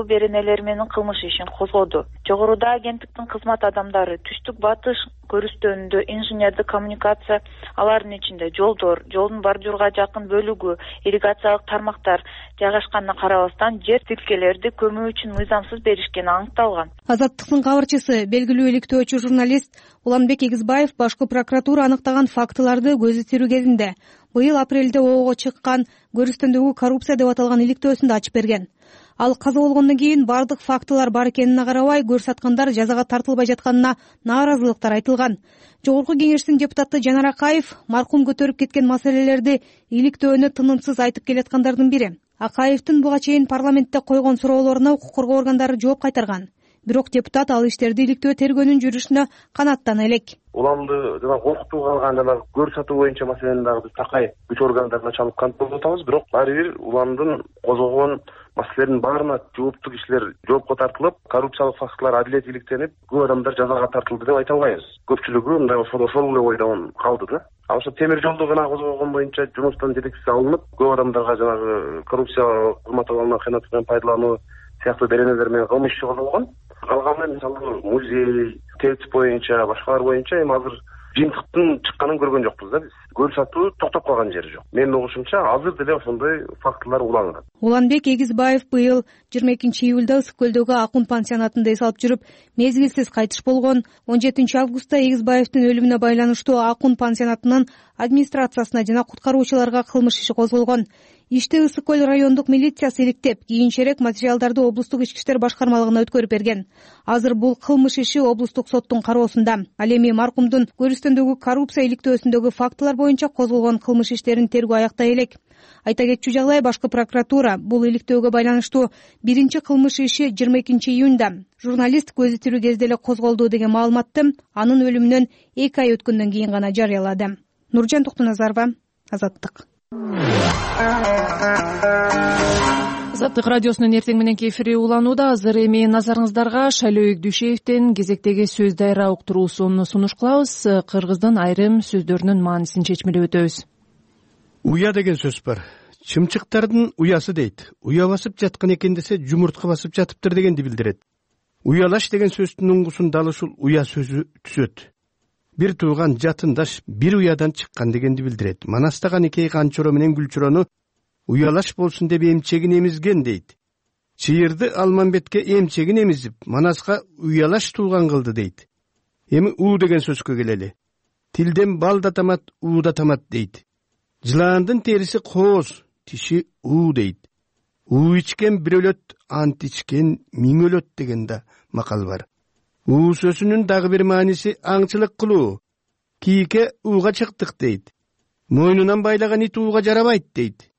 беренелери менен кылмыш ишин козгоду. Жогоруда агенттиктин кызмат адамдары түштүк батыш көрүстөнүндө инженердик коммуникация, алардын ичинде жолдор, жолдун бордюрга жакын бөлүгү, ирригациялык тармактар жайгашканына карабастан жер тилкелерди көмүү үчүн мыйзамсыз беришкени аныкталган. Азаттыктын кабарчысы, белгилүү иликтөөчү журналист Уланбек Эгизбаев башкы прокуратура аныктаган фактыларды көзү тирүү кезинде быйыл апрелде ого чыккан көрүстөндөгү коррупция деп аталган иликтөөсүндө ачып берген. Ал каза болгондон кийин бардык фактылар бар экенине карабай көрсаткандар жазага тартылбай жатканына нааразылыктар айтылган. Жогорку кеңештин депутаты Жанар Акаев маркум көтөрүп кеткен маселелерди иликтөөнү тынымсыз айтып келаткандардын бири. Акаевдин буга чейин парламентте койгон суроолоруна укук коргоо органдары жооп кайтарган. Бирок депутат ал иштерди иликтөө тергөөнүн жүрүшүнө канаттана элек. Уламды жана коркутууга алган жана көр сатуу боюнча маселени дагы биз такай күч органдарына чалып контролдоп атабыз, бирок баары бир уламдын козгогон маселелердин баарына жооптуу кишилер жоопко тартылып, коррупциялык фактылар адилет иликтенип, көп адамдар жазага тартылды деп айта албайбыз. Көпчүлүгү мындай ошол эле ойдон калды да. Ал ошо темир жолду гана козгогон боюнча жумуштан жетекчиси алынып, көп адамдарга жанагы коррупциялык кызмат абалына кыйнаттык менен пайдалануу сыяктуу беренелер менен кылмыш иши козголгон. Калганы мисалы музей, ТЭЦ боюнча, башкалар боюнча эми азыр жыйынтыктын чыкканын көргөн жокпуз да биз. Көр сатуу токтоп калган жери жок. Менин угушумча азыр деле ошондой фактылар уланган. Уланбек Эгизбаев быйыл 22-июлда Ысык көлдөгү Акун пансионатында эс алып жүрүп, мезгилсиз кайтыш болгон. 17-августта Эгизбаевдин өлүмүнө байланыштуу Акун пансионатынын администрациясына жана куткаруучуларга кылмыш иши козголгон. Ишти Ысык көл райондук милициясы иликтеп, кийинчерээк материалдарды облустук ички иштер башкармалыгына өткөрүп берген. Азыр бул кылмыш иши облустук соттун кароосунда. Ал эми маркумдун көрүстөндөгү коррупция иликтөөсүндөгү фактылар боюнча козголгон кылмыш иштерин тергөө аяктай элек. Айта кетчү жагдай, башкы прокуратура бул иликтөөгө байланыштуу биринчи кылмыш иши 22-июнда журналист көзү тирүү кезде эле козголду деген маалыматты анын өлүмүнөн 2 ай өткөндөн кийин гана жарыялады. Нуржан Токтуназарова, Азаттык. Азаттык радиосунун эртең мененки эфири уланууда. Азыр эми назарыңыздарга Шайлообек Дүйшеевдин кезектеги сөз дайра уктуруусун сунуш кылабыз. Кыргыздын айрым сөздөрүнүн маанисин чечмелеп өтөбүз. Уя деген сөз бар. Чымчыктардын уясы дейт. Уя басып жаткан экен десе, жумуртка басып жатыптыр дегенди билдирет. Уялаш деген сөздүн уңгусун дал ушул уя сөзү түзөт. Бир тууган жатындаш бир уядан чыккан дегенди билдирет. Манастаган эки канчоро менен Гүлчөрөнү уялаш болсун деп эмчегин эмизген дейт. Чыйырды Алмамбетке эмчегин эмизип, Манаска уялаш тууган кылды дейт. Эми у деген сөзгө келели. Тилден бал да тамат, у да тамат дейт. Жылаандын териси кооз, тиши у дейт. У ичкен бир өлөт, ант ичкен миң өлөт деген да макал бар. У сөзүнүн дагы бир мааниси аңчылык кылуу. Кийке уга чыктык дейт. Мойнунан байлаган ит ууга жарабайт дейт.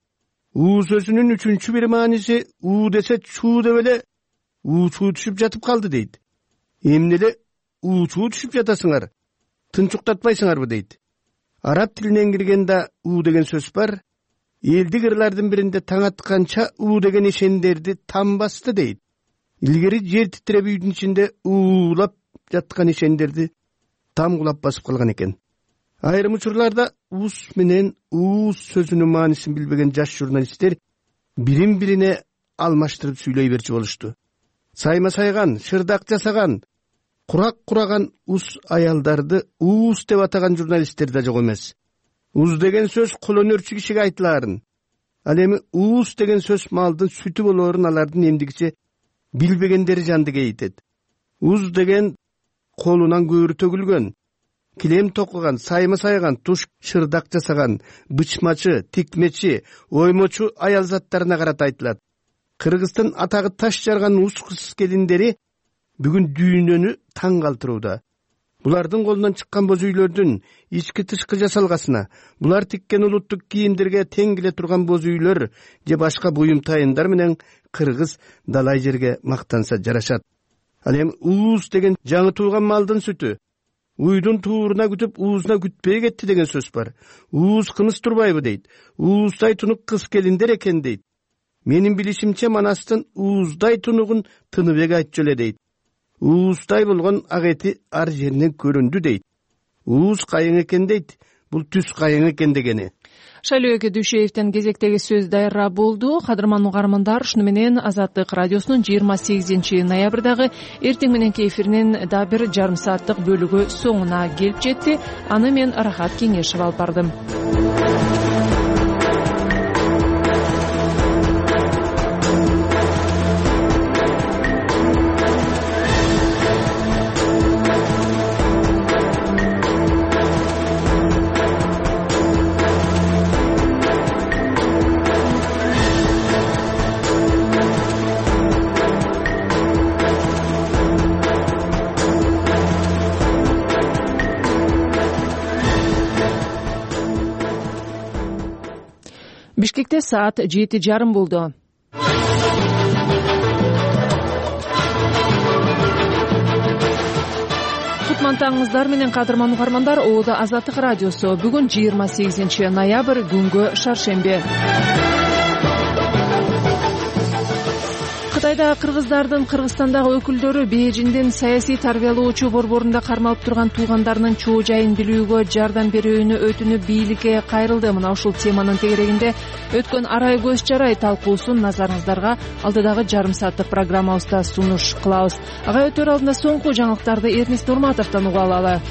У сөзүнүн үчүнчү бир мааниси у десе чуу деп эле уучуу түшүп жатып калды дейт. Эмне эле уучуу түшүп жатасыңар? Тынчуктатпайсыңарбы дейт. Араб тилинен кирген да у деген сөз бар. Элдик ырлардын биринде таң атканча у деген ишендерди там басты дейт. Илгери жер титиреп үйдүн ичинде уулап жаткан ишендерди там кулап басып калган экен. Айрым учурларда ус менен уус сөзүнүн маанисин билбеген жаш журналисттер бирин бирине алмаштырып сүйлөй берчү болушту. Сайма сайган, шырдак жасаган, курак кураган ус аялдарды уус деп атаган журналисттер да жок эмес. Уз деген сөз кол өнөрчү кишиге айтылаарын. Ал эми уус деген сөз малдын сүтү болоорун алардын эмдигиче билбегендери жанды кейтет. Уз деген колунан көөрү төгүлгөн, килем токуган, сайма сайган, туш шырдак жасаган, бычмачы, тикмечи, оймочу аял заттарына карата айтылат. Кыргыздын атагы таш жарган уз кыз келиндери бүгүн дүйнөнү таң калтырууда. Булардын колунан чыккан боз үйлөрдүн ички тышкы жасалгасына, булар тиккен улуттук кийимдерге тең келе турган боз үйлөр же башка буюм тайындар менен кыргыз далай жерге мактанса жарашат. Ал эми ууз деген жаңы тууган малдын сүтү. Уйдун тууруна күтүп, уузуна күтпей кетти деген сөз бар. Ууз кымыз турбайбы дейт. Ууздай тунук кыз келиндер экен дейт. Менин билишимче Манастын ууздай тунугун Тыныбек айтчу эле дейт. Ууздай болгон ак эти ар жеринен көрүндү дейт. Ууз кайың экен дейт. Бул түз кайың экен дегени. Шайлоо Дүйшеевдин кезектеги сөз даяр болду. Кадырман угармандар, ушуну менен Азаттык радиосунун 28 ноябрдагы эртең мененки эфиринин да бир жарым сааттык бөлүгү соңуна келип жетти. Аны мен Рахат Кеңешев алып бардым. Бишкекте саат 7:30 болду. Кутмантаңыздар менен кадырман угармандар, Оодо Азаттык радиосу. Бүгүн 28 ноябрь, күнгө шаршемби. Кытайда кыргыздардын Кыргызстандагы өкүлдөрү Бейжиңдин саясий тарбиялоочу борборунда кармалып турган туугандарынын чоо жайын билүүгө жардам берүүнү өтүнүп бийликке кайрылды. Мына ушул теманын тегерегинде өткөн арай көз жарай талкуусун назарыңыздарга алдыдагы жарым сааттык программабызда сунуш кылабыз. Ага өтөр алдында соңку жаңылыктарды Эрнест Нурматовдон угуп алалы.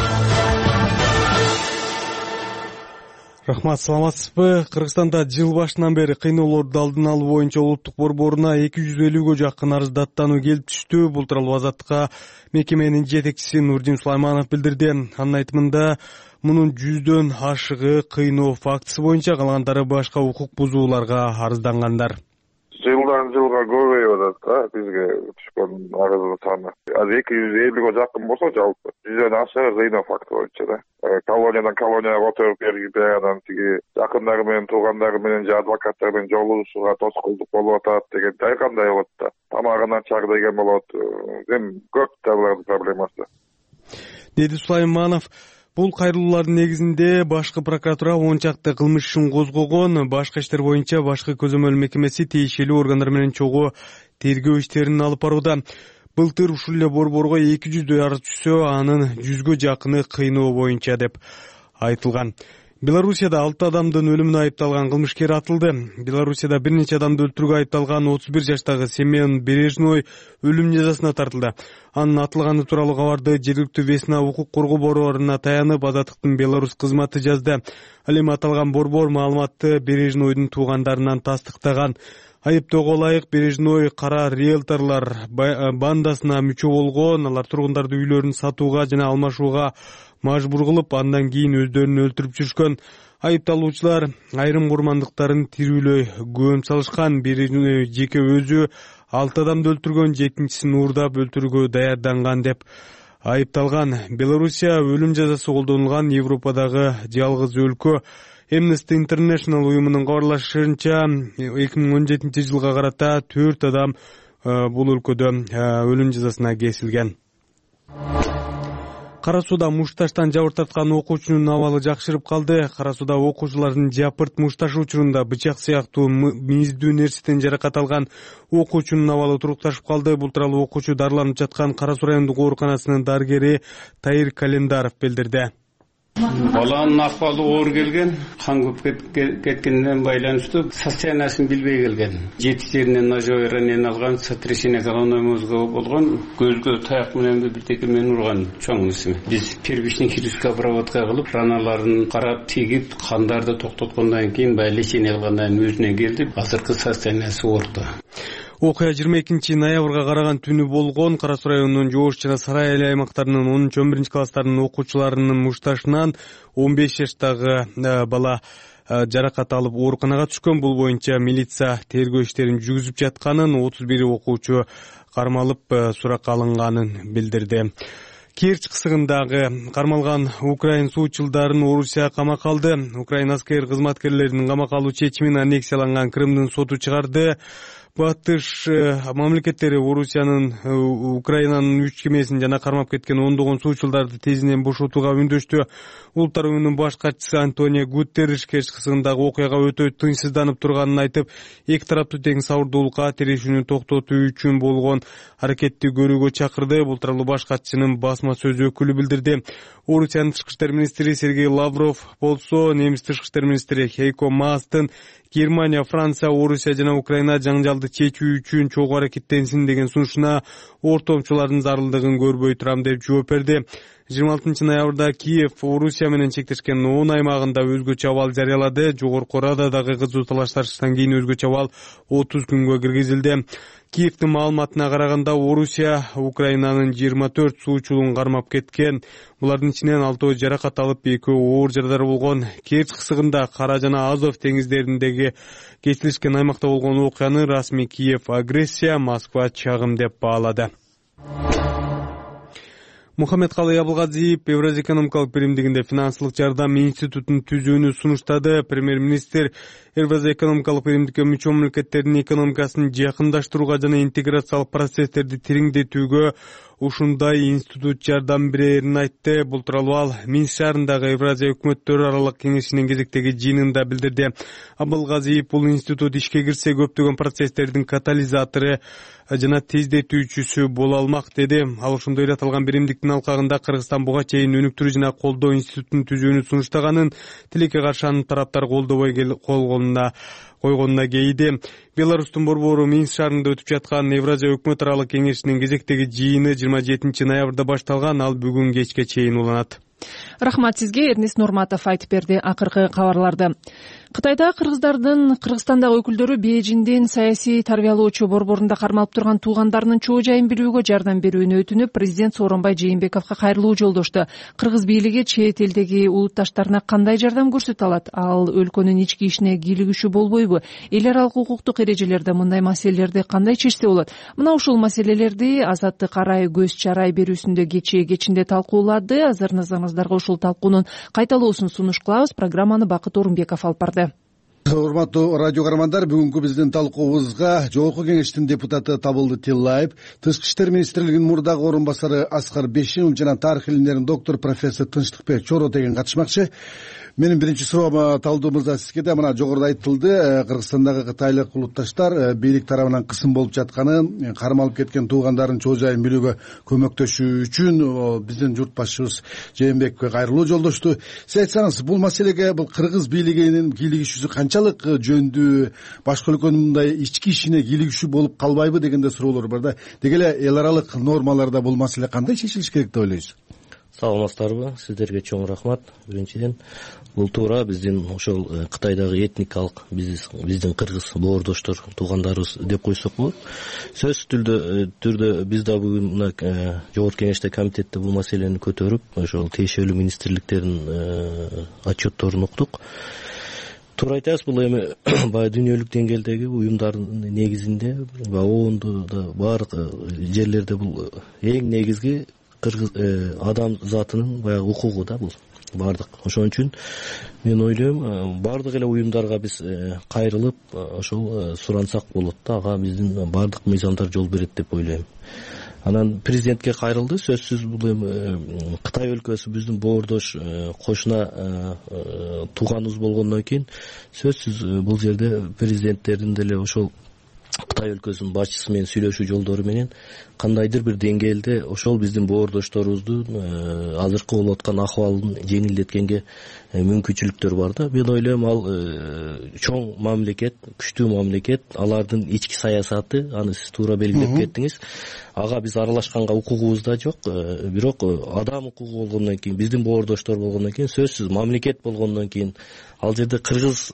Рахмат, саламатсызбы? Кыргызстанда жыл башынан бери кыйноолорду алдын алуу боюнча улуттук борборуна 250гө жакын арыз даттануу келип түштү. Бул тууралуу Азаттыкка мекеменин жетекчиси Нурдин Сулайманов билдирди. Анын айтымында мунун 100дөн ашыгы кыйноо фактысы боюнча, калгандары башка укук бузууларга арыздангандар. Жылдан жылга көбөйүп атат бизге түшкөн арыздын саны. Азыр 250гө жакын болсо жалпы 100дөн ашыгы кыйноо факты боюнча да. Колониядан колонияга отуруп бергендан тиги жакындары менен, туугандары менен же адвокаттар менен жолугушууга тоскоолдук болуп атат деген ай кандай болот да. Тамагын ачар деген болот. Эми көп да булардын проблемасы. Деди Сулайманов. Бул кайрылуулардын негизинде башкы прокуратура 10 чакты кылмыш ишин козгогон. Башкы иштер боюнча башкы көзөмөл мекемеси тиешелүү органдар менен чогуу тергөө иштерин алып барууда. Былтыр ушул эле борборго 200дөй арыз түшсө, анын 100гө жакыны кыйноо боюнча деп айтылган. Белоруссияда 6 адамдын өлүмүнө айыпталган кылмышкер атылды. Белоруссияда бир нече адамды өлтүрүүгө айыпталган 31 жаштагы Семен Бережной өлүм жазасына тартылды. Анын атылганы тууралуу кабарды жергиликтүү Весна укук коргоо борборуна таянып, Азаттыктын Беларусь кызматы жазды. Ал эми аталган борбор маалыматты Бережнойдун туугандарынан тастыктаган. Айыптоого ылайык Бережной кара риэлторлор бандасына мүчө болгон. Алар тургундарды үйлөрүн сатууга жана алмашууга мажбур кылып, андан кийин өздөрүн өлтүрүп жүрүшкөн. Айыпталуучулар айрым курмандыктарын тирүүлөй көм салышкан. Бережной жеке өзү 6 адамды өлтүргөн, жетинчисин уурдап өлтүрүүгө даярданган деп айыпталган. Белоруссия өлүм жазасы колдонулган Европадагы жалгыз өлкө. Amnesty International уюмунун кабарлашынча 2017 жылга карата 4 адам бул өлкөдө өлүм жазасына кесилген. Кара сууда мушташтан жабыр тарткан окуучунун абалы жакшырып калды. Кара сууда окуучулардын жапырт мушташы учурунда бычак сыяктуу миздүү нерседен жаракат алган окуучунун абалы турукташып калды. Бул тууралуу окуучу дарыланып жаткан Кара Суу райондук ооруканасынын дарыгери Тайыр Календаров билдирди. Баланын акыбалы оор келген, кан көп кеткенден байланыштуу состояниясын билбей келген. 7 жеринен ножовой ранение алган, сотрясение головной мозга болгон, көзгө таяк менен биртеке менен урган чоң исми. Биз первичный хирургическая обработка кылып, раналарын карап, тигип, кандарды токтоткондон кийин лечение кылгандан кийин өзүнө келди. Азыркы состояниясы орто. Окуя 22 ноябрга караган түнү болгон. Кара Суу районунун Жоош жана Сарай эл аймактарынын 10-11 класстарынын окуучуларынын мушташынан 15 жаштагы бала жаракат алып ооруканага түшкөн. Бул боюнча милиция тергөө иштерин жүргүзүп жатканын, 31 окуучу кармалып суракка алынганын билдирди. Керч кысыгындагы кармалган украин суучулдарын Орусия камакка алды. Украин аскер кызматкерлеринин камакка алуу чечимин аннексияланган Крымдын соту чыгарды. батыш мамлекеттери Орусиянын Украинанын 3 кемесин жана кармап кеткен ондогон суучулдарды тезинен бошотууга үндөштү. Улуттар уюмунун баш катчысы Антонио Гутерриш кеч кысыгындагы окуяга өтө тынчсызданып турганын айтып, эки тараптуу тең сабырдуулукка, тирешүүнү токтотуу үчүн болгон аракетти көрүүгө чакырды. Бул тууралуу баш катчынын басма сөз өкүлү билдирди. Орусиянын тышкы иштер министри Сергей Лавров болсо, немис тышкы иштер министри Хейко Маастын Германия, Франция, Орусия жана Украина жаңжалды чечүү үчүн чогуу аракеттенсин деген сунушуна ортомчулардын зарылдыгын көрбөй турам деп жооп берди. 26 ноябрда Киев Орусия менен чектешкен 10 аймагында өзгөчө абал жарыялады. Жогорку Рададагы кызуу талаштарыштан кийин өзгөчө абал 30 күнгө киргизилди. Киевдин маалыматына караганда Орусия Украинанын 24 суучулун кармап кеткен. Булардын ичинен 6 жаракат алып, 2 оор жарадар болгон. Керчь кысыгында Кара жана Азов деңиздериндеги кечилишкен аймакта болгон окуяны расмий Киев агрессия, Москва чагым деп баалады. Мухаммедкалый Абылгазиев Евразия экономикалык биримдигинде финансылык жардам институтун түзүүнү сунуштады. Премьер-министр Евразия экономикалык биримдикке мүчө мамлекеттердин экономикасын жакындаштырууга жана интеграциялык процесстерди тереңдетүүгө ушундай институт жардам берерин айтты. Бул тууралуу ал Минск шаарындагы Евразия өкмөттөр аралык кеңешинин кезектеги жыйынында билдирди. Абылгазиев бул институт ишке кирсе көптөгөн процесстердин катализатору жана тездетүүчүсү боло алмак деди. Ал ошондой эле аталган биримдиктин алкагында Кыргызстан буга чейин өнүктүрүү жана колдоо институтун түзүүнү сунуштаганын, тилекке каршы анын тараптар колдобой койгонуна кейди. Беларустун борбору Минск шаарында өтүп жаткан Евразия өкмөт аралык кеңешинин кезектеги жыйыны 27 ноябрда башталган. Ал бүгүн кечке чейин уланат. Рахмат сизге. Эрнис Нурматов айтып берди акыркы кабарларды. Кытайда кыргыздардын Кыргызстандагы өкүлдөрү Бээжиндин саясий тарбиялоочу борборунда кармалып турган туугандарынын чоо жайын билүүгө жардам берүүнү өтүнүп, президент Сооронбай Жээнбековго кайрылуу жолдошту. Кыргыз бийлиги чет элдеги улутташтарына кандай жардам көрсөтө алат? Ал өлкөнүн ички ишине кийлигишүү болбойбу? Эл аралык укуктук эрежелерде мындай маселелерди кандай чечсе болот? Мына ушул маселелерди Азаттык арай көз чарай берүүсүндө кечинде талкуулады. Азыр назарыңыздарга ушул талкуунун кайталоосун сунуш кылабыз. Программаны Бакыт Орунбеков алып барды. Урматтуу радио каармандар, бүгүнкү биздин талкуубузга Жогорку кеңештин депутаты Табылды Тиллаев, Тышкы иштер министрлигинин мурдагы орун басары Аскар Бешимов жана тарых илимдеринин доктор профессор Тынчтыкбек Чоро деген катышмакчы. Менин биринчи суроом талдоомузда сизге да мына жогоруда айтылды, Кыргызстандагы кытайлык улутташтар бийлик тарабынан кысым болуп жатканын, кармалып кеткен туугандарынын чоо жайын билүүгө көмөктөшүү үчүн биздин журтбашыбыз Жээнбековго кайрылуу жолдошту. Сиз айтсаңыз, бул маселеге бул кыргыз бийлигинин кийлигишүүсү канчалык жөндүү, башка өлкөнүн мындай ички ишине кийлигишүү болуп калбайбы дегенде суроолор бар да. Деги эле эл аралык нормаларда бул маселе кандай чечилиш керек деп ойлойсуз? Саламатсыздарбы? Сиздерге чоң рахмат. Биринчиден, бул туура биздин ошол Кытайдагы этникалык биздин кыргыз боордоштор, туугандарыбыз деп койсок болот. Сөзсүз түрдө биз да бүгүн мына жогорку кеңеште комитетте бул маселени көтөрүп, ошол тиешелүү министрликтердин отчетторун уктук. Туура айтасыз, бул эми баягы дүйнөлүк деңгээлдеги уюмдардын негизинде, ООНдо да баардык жерлерде бул эң негизги кыргыз адам затынын баягы укугу да бул баардык. Ошон үчүн мен ойлойм, баардык эле уюмдарга биз кайрылып, ошол сурансак болот да, ага биздин баардык мыйзамдар жол берет деп ойлойм. Анан президентке кайрылды. Сөзсүз бул эми Кытай өлкөсү биздин боордош кошуна тууганыбыз болгондон кийин сөзсүз бул жерде президенттердин деле ошол Кытай өлкөсүнүн башчысы менен сүйлөшүү жолдору менен кандайдыр бир деңгээлде ошол биздин боордошторубуздун азыркы болуп аткан акыбалын жеңилдеткенге мүмкүнчүлүктөр бар да. Мен ойлойм, ал чоң мамлекет, күчтүү мамлекет, алардын ички саясаты, аны сиз туура белгилеп кеттиңиз. Ага биз аралашканга укугубуз да жок. Бирок адам укугу болгондон кийин, биздин боордоштор болгондон кийин, сөзсүз мамлекет болгондон кийин, ал жерде кыргыз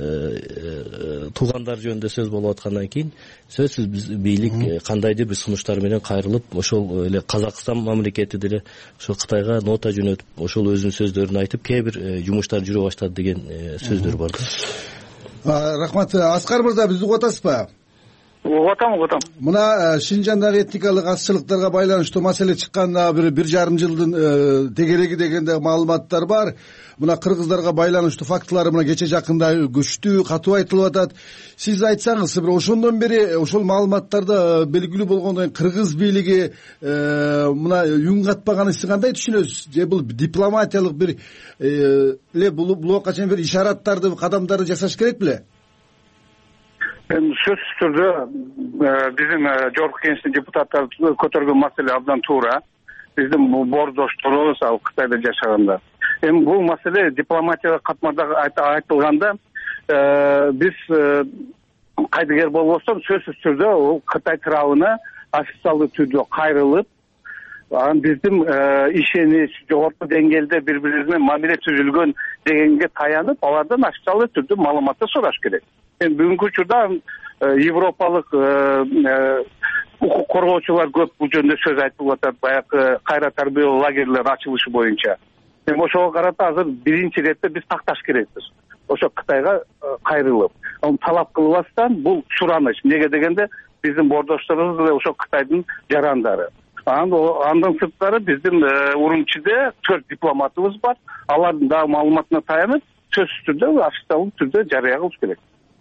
туугандар жөнүндө сөз болуп аткандан кийин, сөзсүз биз бийлик кандайдыр бир сунуштар менен кайрылып, ошол эле Казакстан мамлекети деле ошол Кытайга нота жөнөтүп, ошол өзүнүн сөздөрүн айтып, кээ бир жумуштар жүрө баштады деген сөздөр бар да. Рахмат. Аскар мырза, бизди угуп атасызбы? угуп атам. Мына Шинжандагы этникалык азчылыктарга байланыштуу маселе чыкканына бир жарым жылдын тегереги дегенде маалыматтар бар. Мына кыргыздарга байланыштуу фактылар мына кече жакында күчтүү катуу айтылып атат. Сиз айтсаңыз, бир ошондон бери ошол маалыматтарда белгилүү болгондой кыргыз бийлиги мына үн катпаганын сиз кандай түшүнөсүз? Же бул дипломатиялык бир эле буга чейин бир ишараттарды, кадамдарды жасаш керек беле? Эми сөзсүз түрдө биздин жогорку кеңештин депутаттары көтөргөн маселе абдан туура. Биздин боордошторубуз ал Кытайда жашаганда. Эми бул маселе дипломатиялык катмада айтылганда биз кайдыгер болбостон сөзсүз түрдө ол Кытай тарабына официалдуу түрдө кайрылып, анан биздин ишенич жогорку деңгээлде бири бири менен мамиле түзүлгөн дегенге таянып, алардан официалдуу түрдө маалыматты сураш керек. Эми бүгүнкү учурда европалык укук коргоочулар көп бул жөнүндө сөз айтып атат, баягы кайра тарбиялоо лагерлер ачылышы боюнча. Эми ошого карата азыр биринчи иретте биз такташ керекпиз. Ошо Кытайга кайрылып, талап кылбастан бул сураныч. Неге дегенде биздин боордошторубуз деле ошо Кытайдын жарандары. Андан сырткары биздин Урумчиде 4 дипломатыбыз бар. Алардын дагы маалыматына таянып, сөзсүз түрдө официалдуу түрдө жарыя кылыш керек.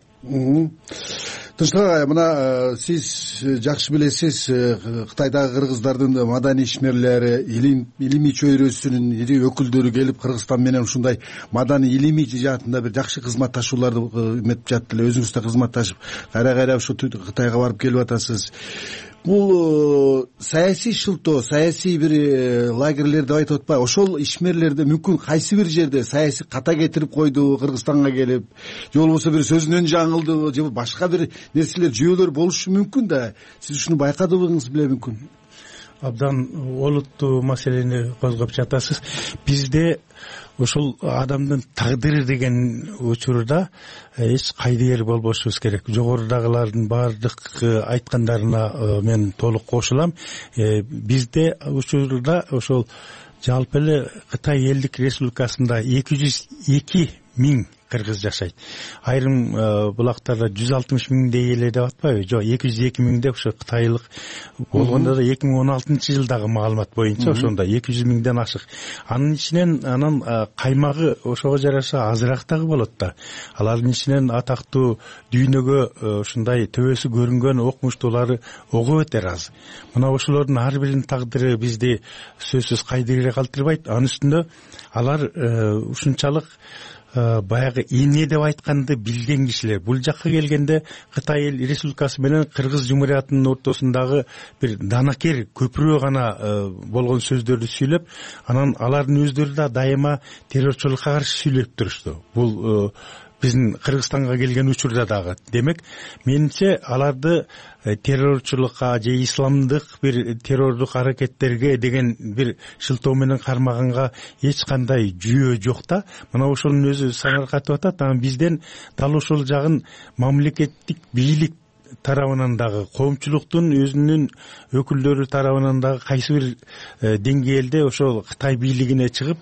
Тынчтык агай, мына сиз жакшы билесиз, Кытайдагы кыргыздардын маданий ишмерлери, илимий чөйрөсүнүн ири өкүлдөрү келип Кыргызстан менен ушундай маданий илимий жаатында бир жакшы кызматташууларды эметип жатты эле. Өзүңүз да кызматташып, кайра ушу Кытайга барып келип атасыз. Бул саясий шылтоо, саясий бир лагерлер деп айтып атпайбы? Ошол ишмерлерде мүмкүн кайсы бир жерде саясий ката кетирип койду Кыргызстанга келип, же болбосо бир сөзүнөн жаңылды, же башка бир нерселер, жүйөлөр болушу мүмкүн да. Сиз ушуну байкадыңыз беле мүмкүн? Абдан олуттуу маселени козгоп жатасыз. Бизде ошол адамдын тагдыры деген учурда эч кайдыгер болбошубуз керек. Жогорудагылардын баардык айткандарына мен толук кошулам. Бизде учурда ошол жалпы эле Кытай элдик республикасында 202 000 кыргыз жашайт. Айрым булактарда 160 000 эле деп атпайбы? Жок, 202 000 деп ошо кытайлык болгондо да 2016 жылдагы маалымат боюнча ошондо 200 000ден ашык. Анын ичинен каймагы ошого жараша азыраак дагы болот да. Алардын ичинен атактуу дүйнөгө ушундай төбөсү көрүнгөн окумуштуулары ого өтө аз. Мына ошолордун ар биринин тагдыры бизди сөзсүз кайдыгер калтырбайт. Анын үстүндө алар ушунчалык баягы эмне деп айтканды билген кишилер. Бул жакка келгенде Кытай эл республикасы менен Кыргыз Жумуриятынын ортосундагы бир данакер көпүрө гана болгон сөздөрдү сүйлөп, анан алардын өздөрү да дайыма террорчулукка каршы сүйлөп турушту. Бул биздин Кыргызстанга келген учурда дагы. Демек, менимче аларды террорчулукка же исламдык бир террордук аракеттерге деген бир шылтоо менен кармаганга эч кандай жүйө жок да. Мына ошонун өзү саңыркатып атат. Анан бизден дал ошол жагын мамлекеттик бийлик тарабынан дагы, коомчулуктун өзүнүн өкүлдөрү тарабынан дагы кайсы бир деңгээлде ошол Кытай бийлигине чыгып,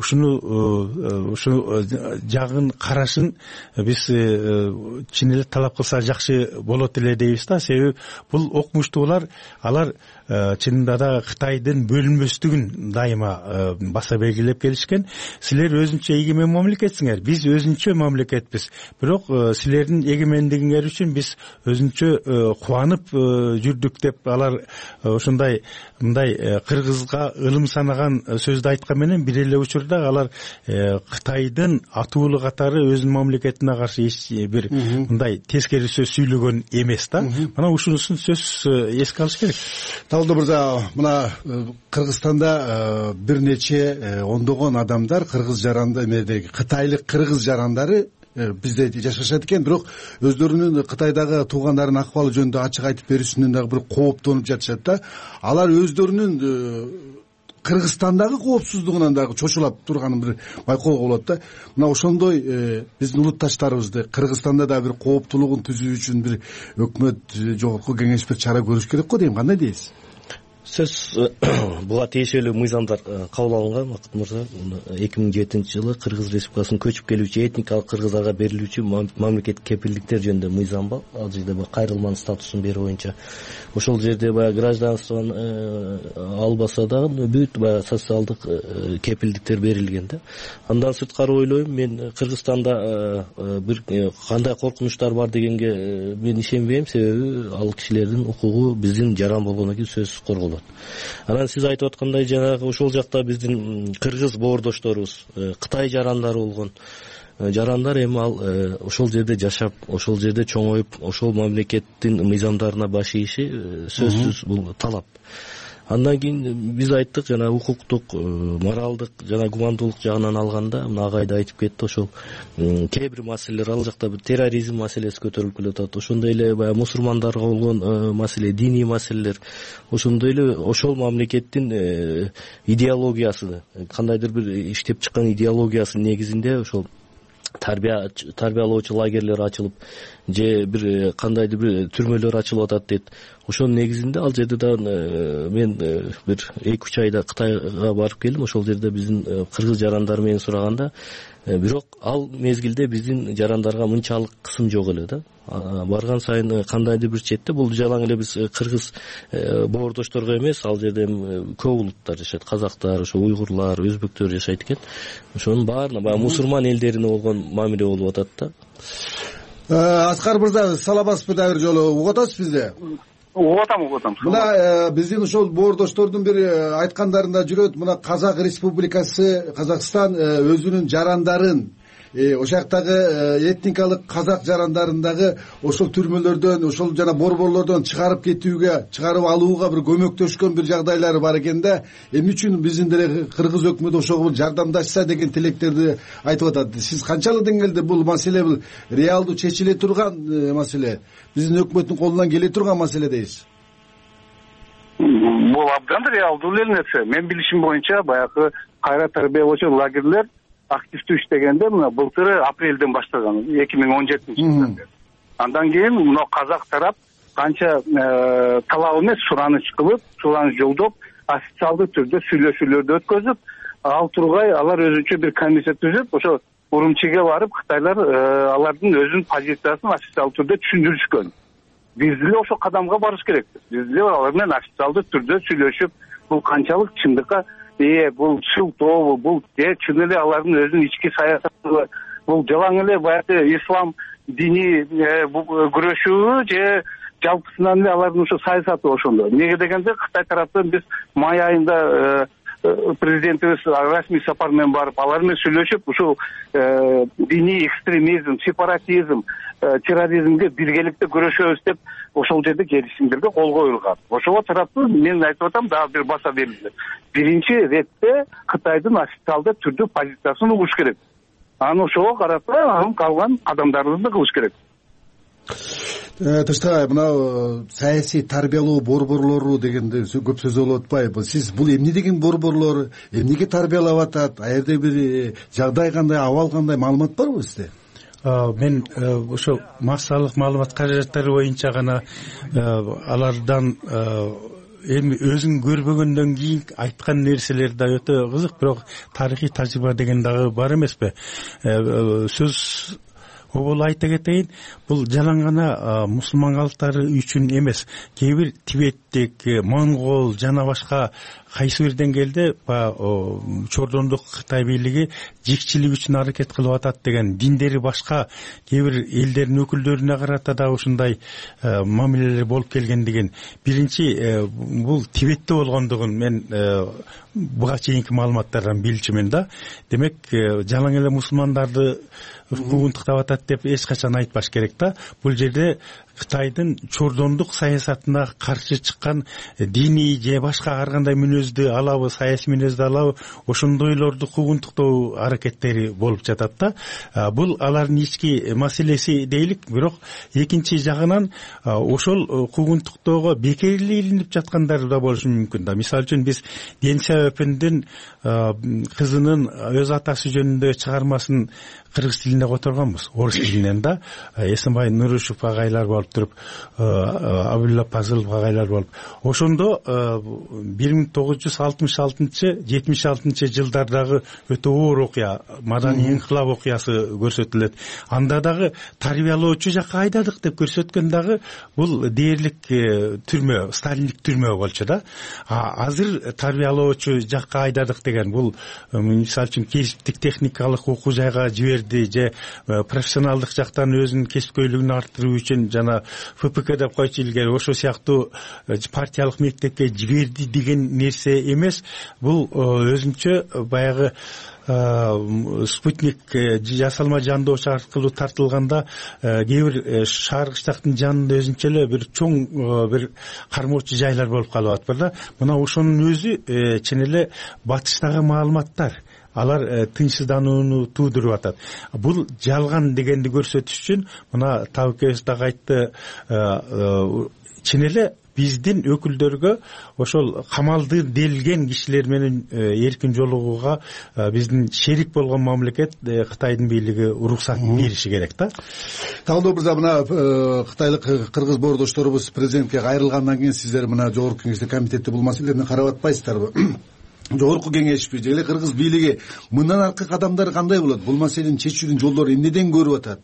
ушуну жагын карашын биз чын эле талап кылса жакшы болот эле дейбиз да. Себеби бул окумуштуулар алар чынында да Кытайдын бөлүнбөстүгүн дайыма баса белгилеп келишкен. Силер өзүнчө эгемен мамлекетсиңер, биз өзүнчө мамлекетпиз. Бирок силердин эгемендигиңер үчүн биз өзүнчө кубанып жүрдүк деп алар ошондой мындай кыргызга ылым санаган сөздү айткан менен бир эле учурда алар Кытайдын атуулу катары өзүнүн мамлекетине каршы эч бир мындай тескери сөз сүйлөгөн эмес да. Мына ушунусун сөз эске алыш керек. Талдоо мырза, мына Кыргызстанда бир нече ондогон адамдар кыргыз жаранды эмедеги кытайлык кыргыз жарандары бизде жашашат экен, бирок өздөрүнүн Кытайдагы туугандарынын акыбалы жөнүндө ачык айтып берүүсүнөн дагы бир кооптонуп жатышат да. Алар өздөрүнүн Кыргызстандагы коопсуздугунан дагы чочулап турганын бир байкоого болот да. Мына ошондой биздин улутташтарыбызды Кыргызстанда да бир кооптуулугун түзүү үчүн бир өкмөт, жогорку кеңеш бир чара көрүш керек го дейм. Кандай дейсиз? сөз буга тиешелүү мыйзамдар кабыл алынган. Бакыт мырза 2007-жылы Кыргыз Республикасынын көчүп келүүчү этникалык кыргыздарга берилүүчү мамлекеттик кепилдиктер жөнүндө мыйзам бар. Ал жерде кайрылманын статусун берүү боюнча ошол жерде баягы гражданствону албаса дагы бүт баягы социалдык кепилдиктер берилген да. Андан сырткары ойлойм, мен Кыргызстанда бир кандай коркунучтар бар дегенге мен ишенбейм, себеби ал кишилердин укугу биздин жаран болгондон кийин сөзсүз корголот. Анан сиз айтып аткандай жанагы ошол жакта биздин кыргыз боордошторубуз Кытай жарандары болгон. Жарандар эми ал ошол жерде жашап, ошол жерде чоңоюп, ошол мамлекеттин мыйзамдарына баш ийиши сөзсүз бул талап. Андан кийин биз айттык, жана укуктук, моралдык жана гумандуулук жагынан алганда, мына агай да айтып кетти, ошол кээ бир маселелер ал жакта бир терроризм маселеси көтөрүлүп келатат. Ошондой эле баягы мусулмандарга болгон маселе, диний маселелер, ошондой эле ошол мамлекеттин идеологиясы, кандайдыр бир иштеп чыккан идеологиясынын негизинде ошол тарбиялоочу лагерлер ачылып, же бир кандайдыр бир түрмөлөр ачылып атат дейт. Ошонун негизинде ал жерде да мен бир 2-3 айда Кытайга барып келдим. Ошол жерде биздин кыргыз жарандары менен сураганда, бирок ал мезгилде биздин жарандарга мынчалык кысым жок эле да. Барган сайын кандайдыр бир четте, бул жалаң эле биз кыргыз боордошторго эмес, ал жерде көп улуттар жашайт, казактар, ошо уйгурлар, өзбектөр жашайт экен. Ошонун баарына баягы мусулман элдерине болгон мамиле болуп атат да. Аскар мырза, саламатсызбы дагы бир жолу? Угуп атасыз бизди? Угуп атам. Мына биздин ошол боордоштордун бир айткандарында жүрөт, мына Казак Республикасы, Казакстан өзүнүн жарандарын, ошол жактагы этникалык казак жарандарын ошол түрмөлөрдөн, ошол жана борборлордон чыгарып кетүүгө, чыгарып алууга бир көмөктөшкөн бир жагдайлары бар экен да. Эмне үчүн биздин деле кыргыз өкмөтү ошого жардамдашса деген тилектерди айтып атат. Сиз канчалык деңгээлде бул маселе бул реалдуу чечиле турган маселе, биздин өкмөттүн колунан келе турган маселе дейсиз? Бул абдан реалдуу эле нерсе. Мен билишим боюнча баягы кайра тарбиялоочу лагерлер активдүү иштегенде мына былтыры апрелден баштаган, 2017-жылдан бери. Андан кийин мына казак тарап канча талап эмес, сураныч кылып, сураныч жолдоп, официалдуу түрдө сүйлөшүүлөрдү өткөзүп, ал тургай алар өзүнчө бир комиссия түзүп, ошо Урумчиге барып Кытайлар алардын өзүнүн позициясын официалдуу түрдө түшүндүрүшкөн. Биз деле ошол кадамга барыш керек. Биз деле алар менен официалдуу түрдө сүйлөшүп, бул канчалык чындыкка бул шылтоо, бул чын эле алардын өзүнүн ички саясаты, бул жалаң эле баягы ислам дини күрөшүүбү же жалпысынан эле алардын ошо саясаты ошондо. Неге дегенде Кытай тараптан биз май айында президентибиз расмий сапар менен барып, алар менен сүйлөшүп, ушул диний экстремизм, сепаратизм, терроризмге биргеликте күрөшөбүз деп ошол жерде келишимдерге кол коюлган. Ошого тараптуу мен айтып атам, дагы бир баса берилди. Биринчи иретте Кытайдын официалдуу түрдүү позициясын угуш керек. Анан ошого карата калган кадамдарды кылыш керек. Тыштагай, мына саясий тарбиялоо борборлору дегенде көп сөз болуп атпайбы? Сиз бул эмне деген борборлор, эмнеге тарбиялап атат? А жерде бир жагдай кандай, абал кандай, маалымат барбы сизде? Мен ошо массалык маалымат каражаттары боюнча гана алардан эми өзүң көрбөгөндөн кийин айткан нерселер да өтө кызык, бирок тарыхый тажрыйба деген дагы бар эмеспи? Сөз Обол айта кетейин, бул жалаң гана мусулман калктары үчүн эмес, кээ бир тибеттик, монгол жана башка кайсы бир деңгээлде чордондук Кытай бийлиги жикчилик үчүн аракет кылып атат деген, диндери башка кээ бир элдердин өкүлдөрүнө карата да ушундай мамилелер болуп келген деген. Биринчи бул Тибетте болгондугун мен буга чейинки маалыматтардан билчүмүн да. Демек, жалаң эле мусулмандарды укугунтуктап атат деп эч качан айтпаш керек да. Бул жерде Кытайдын чордондук саясатына каршы чыккан диний же башка ар кандай мүнөздү алабы, саясий мүнөздү алабы, ошондойлорду куугунтуктоо аракеттери болуп жатат да. Бул алардын ички маселеси дейлик, бирок экинчи жагынан ошол куугунтуктоого бекерли илинип жаткандар да болушу мүмкүн да. Мисалы үчүн биз Ден Сяопиндин кызынын өз атасы жөнүндө чыгармасын кыргыз тилинде которгонбуз, орус тилинен да. Эсенбай Нурушев агайлар болуп туруп, Абдулла Пазылов агайлар болуп, ошондо 1966-76 жылдардагы өтө оор окуя, маданий инкылап окуясы көрсөтүлөт. Анда дагы тарбиялоочу жакка айдадык деп көрсөткөн дагы бул дээрлик түрмө, сталиндик түрмө болчу да. Азыр тарбиялоочу жакка айдадык деген бул мисалы үчүн кесиптик техникалык окуу жайга жиберди же профессионалдык жактан өзүнүн кесипкөйлүгүн арттыруу үчүн жана ФПК деп койчу илгери ошол сыяктуу партиялык мектепке жиберди деген нерсе эмес. Бул өзүнчө баягы спутник жасалма жандоочу аркылуу тартылганда кээ бир шаар кыштактын жанында өзүнчө эле бир чоң бир кармоочу жайлар болуп калып атпыр да. Мына ошонун өзү чын эле батыштагы маалыматтар, алар тынчсызданууну туудуруп атат. Бул жалган дегенди көрсөтүш үчүн мына Табыкебиз дагы айтты, чын эле биздин өкүлдөргө ошол камалды делген кишилер менен эркин жолугууга биздин шерик болгон мамлекет Кытайдын бийлиги уруксат бериши керек да. Табылдоо мырза, мына кытайлык кыргыз боордошторубуз президентке кайрылгандан кийин сиздер мына жогорку кеңештин комитетте бул маселени карап атпайсыздарбы? Жогорку кеңешпи же эле кыргыз бийлиги мындан аркы кадамдар кандай болот? Бул маселени чечүүнүн жолдору эмнеден көрүп атат?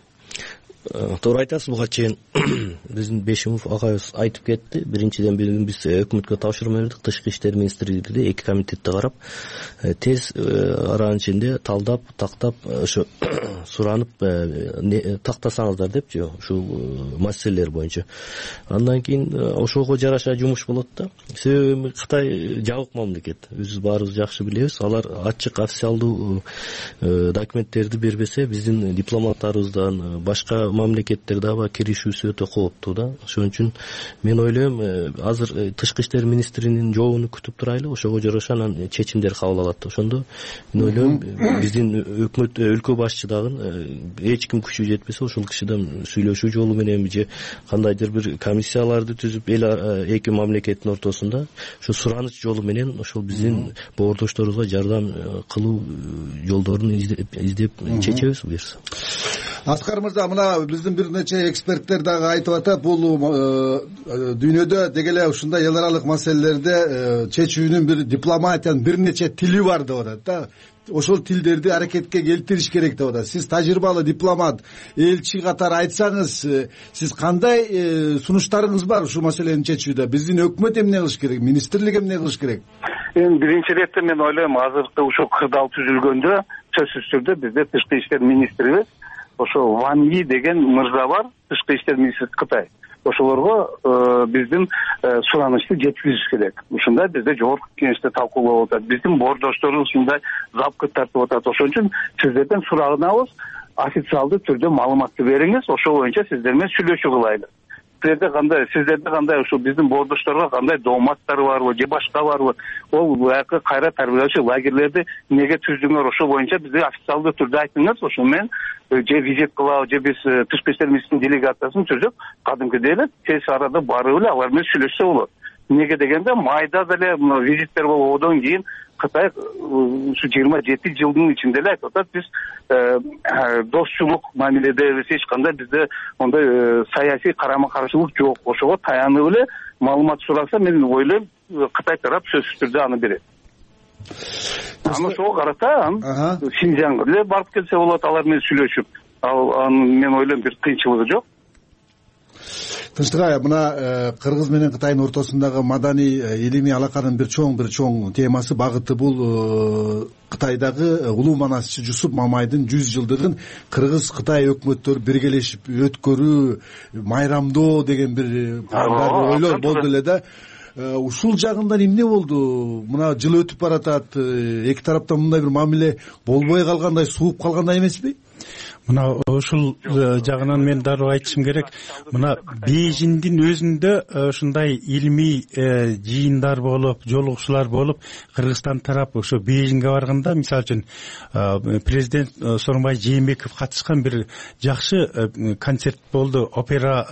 Туура айтасыз, буга чейин биздин Бешимов агайыбыз айтып кетти. Биринчиден биз өкмөткө тапшырма бердик, тышкы иштер министрлигинде 2 комитетте карап, тез аранын ичинде талдап, тактап, ошо суранып тактасаңыздар депчи, ушул маселелер боюнча. Андан кийин ошого жараша жумуш болот да. Себеби Кытай жабык мамлекет. Биз баарыбыз жакшы билебиз. Алар ачык официалдуу документтерди бербесе, биздин дипломаттарыбыздан башка мамлекеттер дагы киришүүсү өтө кооптуу да. Ошон үчүн мен ойлойм, азыр тышкы иштер министринин жообун күтүп турайлы, ошого жараша анан чечимдер кабыл алат. Ошондо мен ойлойм, биздин өкмөт өлкө башчылыгын эч ким күчү жетпесе, ошол кишиден сүйлөшүү жолу менен же кандайдыр бир комиссияларды түзүп эки мамлекеттин ортосунда ушу сураныч жолу менен ошол биздин боордошторубузга жардам кылуу жолдорун издеп чечебиз буюрса. Аскар мырза, мына биздин бир нече эксперттер дагы айтып атат, бул дүйнөдө деги эле ушундай эл аралык маселелерде чечүүнүн бир дипломатиянын бир нече тили бар деп атат да. Ошол тилдерди аракетке келтириш керек деп атат. Сиз тажрыйбалуу дипломат, элчи катары айтсаңыз, сиз кандай сунуштарыңыз бар ушул маселени чечүүдө? Биздин өкмөт эмне кылыш керек, министрлик эмне кылыш керек? Эми биринчи иретте мен ойлойм, азыркы ушул кырдаал түзүлгөндө сөзсүз түрдө бизде тышкы иштер министрибиз ошо Ван Yi деген мырза бар, тышкы иштер министри Кытай. Ошолорго биздин суранычты жеткизиш керек. Ушундай бизде жогорку кеңеште талкуулап атат. Биздин боордошторубуз ушундай запкы тартып атат. Ошон үчүн сиздерден сураганабыз, официалдуу түрдө маалыматты бериңиз, ошол боюнча сиздер менен сүйлөшүү кылайлы. Сиздерде кандай ушул биздин боордошторго кандай дооматтар барбы же башка барбы? Ол буякы кайра тарбиялоочу лагерлерди эмнеге түздүңөр? Ошол боюнча бизге официалдуу түрдө айтыңыз. Ошол менен же визит кылабы, же биз тышкы иштер министринин делегациясын түзүп, кадимкидей эле тез арада барып эле алар менен сүйлөшсө болот. Эмнеге дегенде майда деле визиттер болуп, одан кийин Кытай ушу 27 жылдын ичинде эле айтып атат, биз достчулук мамиледебиз, эч кандай бизде ондай саясий карама-каршылык жок. Ошого таянып эле маалымат сураса, мен ойлойм, Кытай тарап сөзсүз түрдө аны берет. Аны ошого карата Шинжаңга эле барып келсе болот, алар менен сүйлөшүп. Мен ойлойм, бир кыйынчылыгы жок. Тынчтык, мына Кыргыз менен Кытайдын ортосундагы маданий илимий алаканын бир чоң темасы, багыты бул Кытайдагы улуу манасчы Жусуп Мамайдын 100 жылдыгын Кыргыз-Кытай өкмөттөрү биргелешип өткөрүү, майрамдоо деген бир ойлор болду эле да. Ушул жагында эмне болду? Мына жыл өтүп баратат, эки тараптан мындай бир мамиле болбой калгандай, сууп калгандай эмеспи? мына ушул жагынан мен дароо айтышым керек. Мына Бейжиңдин өзүндө ушундай илимий жыйындар болуп, жолугушуулар болуп, Кыргызстан тарап ошо Бейжиңге барганда, мисалы үчүн президент Сооронбай Жээнбеков катышкан бир жакшы концерт болду, опера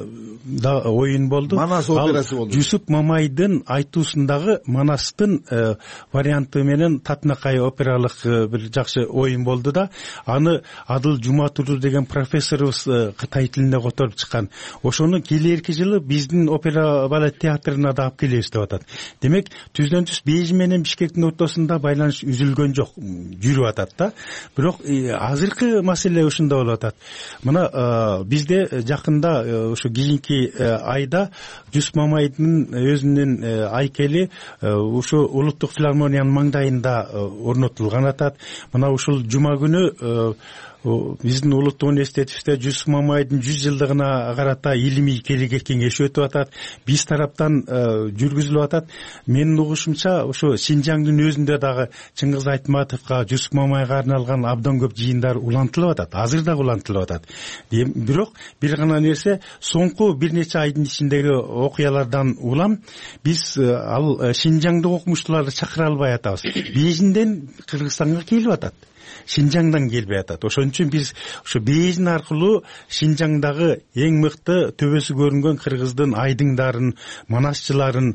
да оюн болду. Манас операсы болду. Жусуп Мамайдын айтуусундагы Манастын варианты менен Татынакай опералык бир жакшы оюн болду да, аны Адыл Жуматулу деген профессорубуз Кытай тилинде которуп чыккан. Ошону келерки жылы биздин опера балет театрына да алып келебиз деп атат. Демек, түздөн түз Бейжиң менен Бишкектин ортосунда байланыш үзүлгөн жок, жүрүп атат да. Бирок азыркы маселе ушунда болуп атат. Мына бизде жакында ушу кийинки айда Жусуп Мамайдын өзүнүн айкели ушу улуттук филармониянын маңдайында орнотулган атат. Мына ушул жума күнү биздин улуттук университетибизде Жусуп Мамайдын 100 жылдыгына карата илимий келегек кеңеши өтүп атат. Биз тараптан жүргүзүлүп атат. Менин угушумча ошо Синжаңдын өзүндө дагы Чыңгыз Айтматовго, Жусуп Мамайга арналган абдан көп жыйындар улантылып атат. Азыр дагы улантылып атат. Бирок бир гана нерсе, соңку бир нече айдын ичиндеги окуялардан улам биз ал Синжаңдык окумуштууларды чакыра албай атабыз. Бейжиңден Кыргызстанга келип атат. Шинжаңдан келбей атат. Ошон үчүн биз ошо Бейжиң аркылуу Шинжаңдагы эң мыкты төбөсү көрүнгөн кыргыздын айдыңдарын, манасчыларын,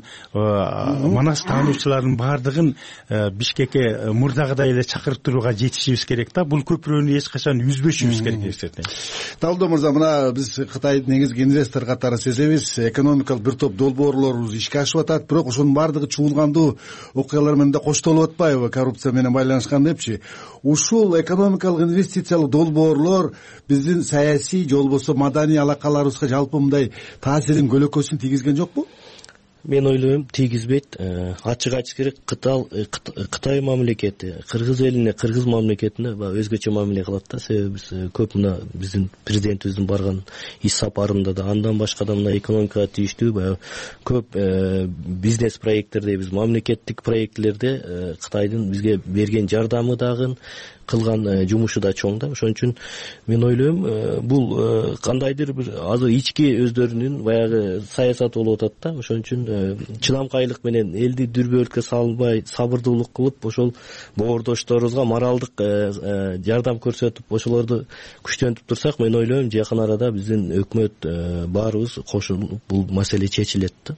манас таануучуларын баардыгын Бишкекке мурдагыдай эле чакырып турууга жетишибиз керек да. Бул көпүрөнү эч качан үзбөшүбүз керек эсептейм. Талдоо мырза, мына биз Кытайдын негизги инвестор катары сезебиз, экономикалык бир топ долбоорлорубуз ишке ашып атат, бирок ошонун баардыгы чуулгандуу окуялар менен да коштолуп атпайбы, коррупция менен байланышкан депчи. Ушул экономикалык инвестициялык долбоорлор биздин саясий же болбосо маданий алакаларыбызга жалпы мындай таасирин көлөкөсүн тийгизген жокпу? Мен ойлойм, тийгизбейт. Ачык айтыш керек, Кытай мамлекети кыргыз элине, кыргыз мамлекетине өзгөчө мамиле кылат да. Себеби биз көп мына биздин президентибиздин барган иш сапарында да, андан башка да мына экономикага тийиштүү көп бизнес проекттерде, биз мамлекеттик проектлерде Кытайдын бизге берген жардамы дагы, кылган жумушу да чоң да. Ошон үчүн мен ойлойм, бул кандайдыр бир азыр ички өздөрүнүн баягы саясаты болуп атат да. Ошон үчүн чыдамкайлык менен элди дүрбөлүккө салбай, сабырдуулук кылып, ошол боордошторубузга моралдык жардам көрсөтүп, ошолорду күчтөнтүп турсак, мен ойлойм, жакын арада биздин өкмөт баарыбыз кошулуп бул маселе чечилет да.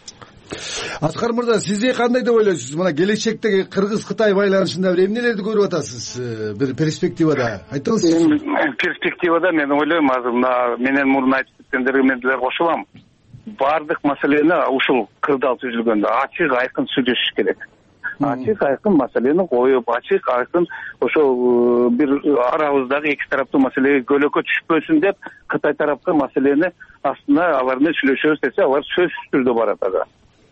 Аскар мырза, сизге кандай деп ойлойсуз? Мына келечектеги Кыргыз-Кытай байланышында бир эмнелерди көрүп атасыз? Бир перспективада айтыңыз. Перспективада мен ойлойм, азыр мына менен мурун айтып кеткендерге мен деле кошулам. Баардык маселени ушул кырдаал түзүлгөндө ачык айкын сүйлөшүш керек. Ачык айкын маселени коюп, ачык айкын ошол бир арабыздагы эки тараптуу маселеге көлөкө түшпөсүн деп, Кытай тарапка маселени астына алар менен сүйлөшөбүз десе, алар сөзсүз түрдө барат ага.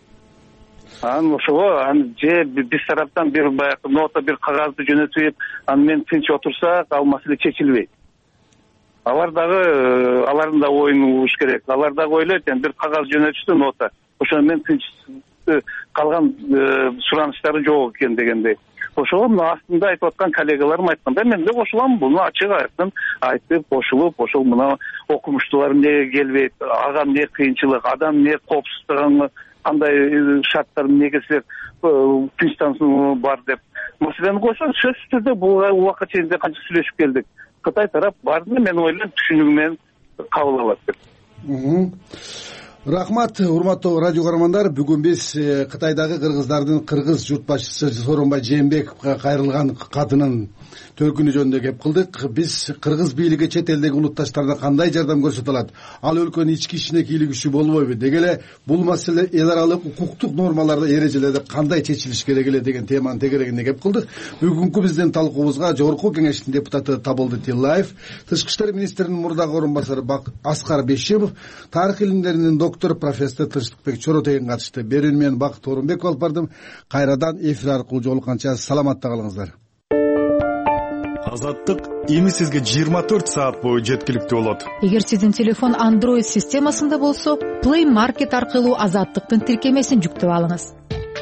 Ошого же биз тараптан бир баягы нота, бир кагазды жөнөтүп, аны менен тынч отурсак, ал маселе чечилбейт. Алар дагы алардын да оюн угуш керек. Алар дагы ойлойт, бир кагаз жөнөтүштү, нота. Ошону менен тынч калган суранычтары жок экен дегендей. Ошого мына астында айтып аткан коллегаларым айткандай, мен да кошулам. Буну ачык айкын айтып, кошулуп, ошол мына окумуштуулар эмнеге келбейт, ага эмне кыйынчылык, адам эмне коопсуздугун, кандай шарттар негизделип Тынчтан бар деп маселени койсо, сөзсүз түрдө бул убакка чейин канча сүйлөшүп келдик. Кытай тарап баардыгы мен ойлойм түшүнүгү менен кабыл алат деп. Рахмат, урматтуу радио көрөрмандар. Бүгүн биз Кытайдагы кыргыздардын кыргыз журт башчысы Сооронбай Жээнбековго кайрылган катынын төркүнү жөнүндө кеп кылдык. Биз кыргыз бийлиги чет элдеги улутташтарына кандай жардам көрсөтө алат? Ал өлкөнүн ички ишине кийлигишүү болбойбу? Деги эле бул маселе эл аралык укуктук нормаларда, эрежелерде кандай чечилиш керек эле деген теманын тегерегине кеп кылдык. Бүгүнкү биздин талкуубузга Жогорку Кеңештин депутаты Табылды Тиллаев, Тышкы иштер министринин мурдагы орун басары Аскар Бешимов, тарых илимдеринин доктор профессор Тынчтыкбек Чоротейин катышты. Берүүнү мен Бакыт Орунбеков алып бардым. Кайрадан эфир аркылуу жолукканча саламатта калыңыздар. Азаттык эми сизге 24 саат бою жеткиликтүү болот. Эгер сиздин телефон Android системасында болсо, Play Market аркылуу Азаттыктын тиркемесин жүктөп алыңыз.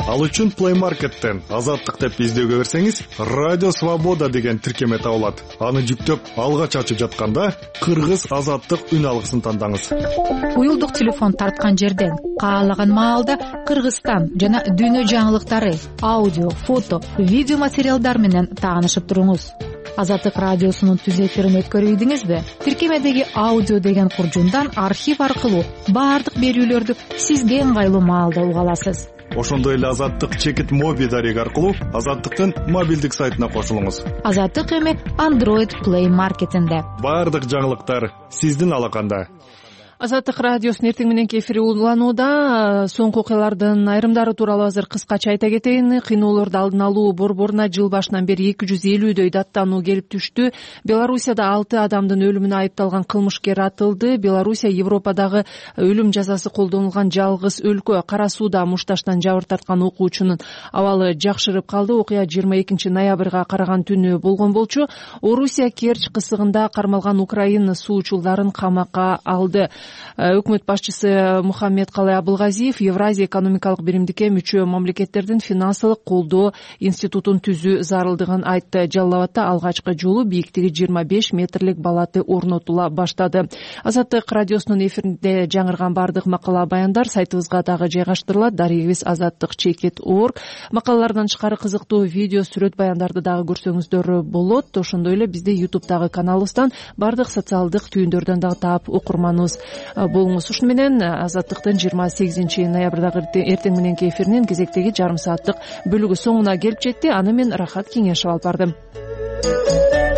Ал үчүн Play Market'тен Азаттык деп издөөгө берсеңиз, Радио Свобода деген тиркеме табылат. Аны жүктөп, алгач ачып жатканда кыргыз Азаттык үн алгысын тандаңыз. Уюлдук телефон тарткан жерден каалаган маалда Кыргызстан жана дүйнө жаңылыктары, аудио, фото, видео материалдар менен таанышып туруңуз. Азаттык радиосунун түз эфирин өткөрүйдүңүзбү? Тиркемедеги аудио деген куржундан архив аркылуу баардык берүүлөрдү сизге ыңгайлуу маалда уга аласыз. Ошондой эле Азаттык чекит моби дареги аркылуу Азаттыктын мобилдик сайтына кошулуңуз. Азаттык эми Android Play Market'инде. Баардык жаңылыктар сиздин алаканда. Азаттык радиосунун эртең мененки эфири уланууда. Соңку окуялардын айрымдары тууралуу азыр кыскача айта кетейин. Кыйноолорду алдын алуу борборуна жыл башынан бери 250дөй даттануу келип түштү. Белоруссияда 6 адамдын өлүмүнө айыпталган кылмышкер атылды. Белоруссия Европадагы өлүм жазасы колдонулган жалгыз өлкө. Кара сууда мушташтан жабыр тарткан окуучунун абалы жакшырып калды. Окуя 22 ноябрга караган түнү болгон болчу. Орусия Керчь кысыгында кармалган Украина суучулдарын камакка алды. Өкмөт башчысы Мухаммед Калай Абылгазиев Евразия экономикалык биримдикке мүчө мамлекеттердин финансылык колдоо институтун түзүү зарылдыгын айтты. Жалал Абадта алгачкы жолу бийиктиги 25 метрлик балаты орнотула баштады. Азаттык радиосунун эфиринде жаңырган бардык макала баяндар сайтыбызга дагы жайгаштырылат. Дарегибиз azattik.org. Макалалардан тышкары кызыктуу видео, сүрөт баяндарды дагы көрсөңүздөр болот. Ошондой эле бизди YouTube'дагы каналыбыздан бардык социалдык түйүндөрдөн дагы таап окурманыбыз болуңуз. Ушуну менен Азаттыктын 28 ноябрдагы эртең мененки эфиринин кезектеги жарым сааттык бөлүгү соңуна келип жетти. Аны мен Рахат Кеңешов алып бардым.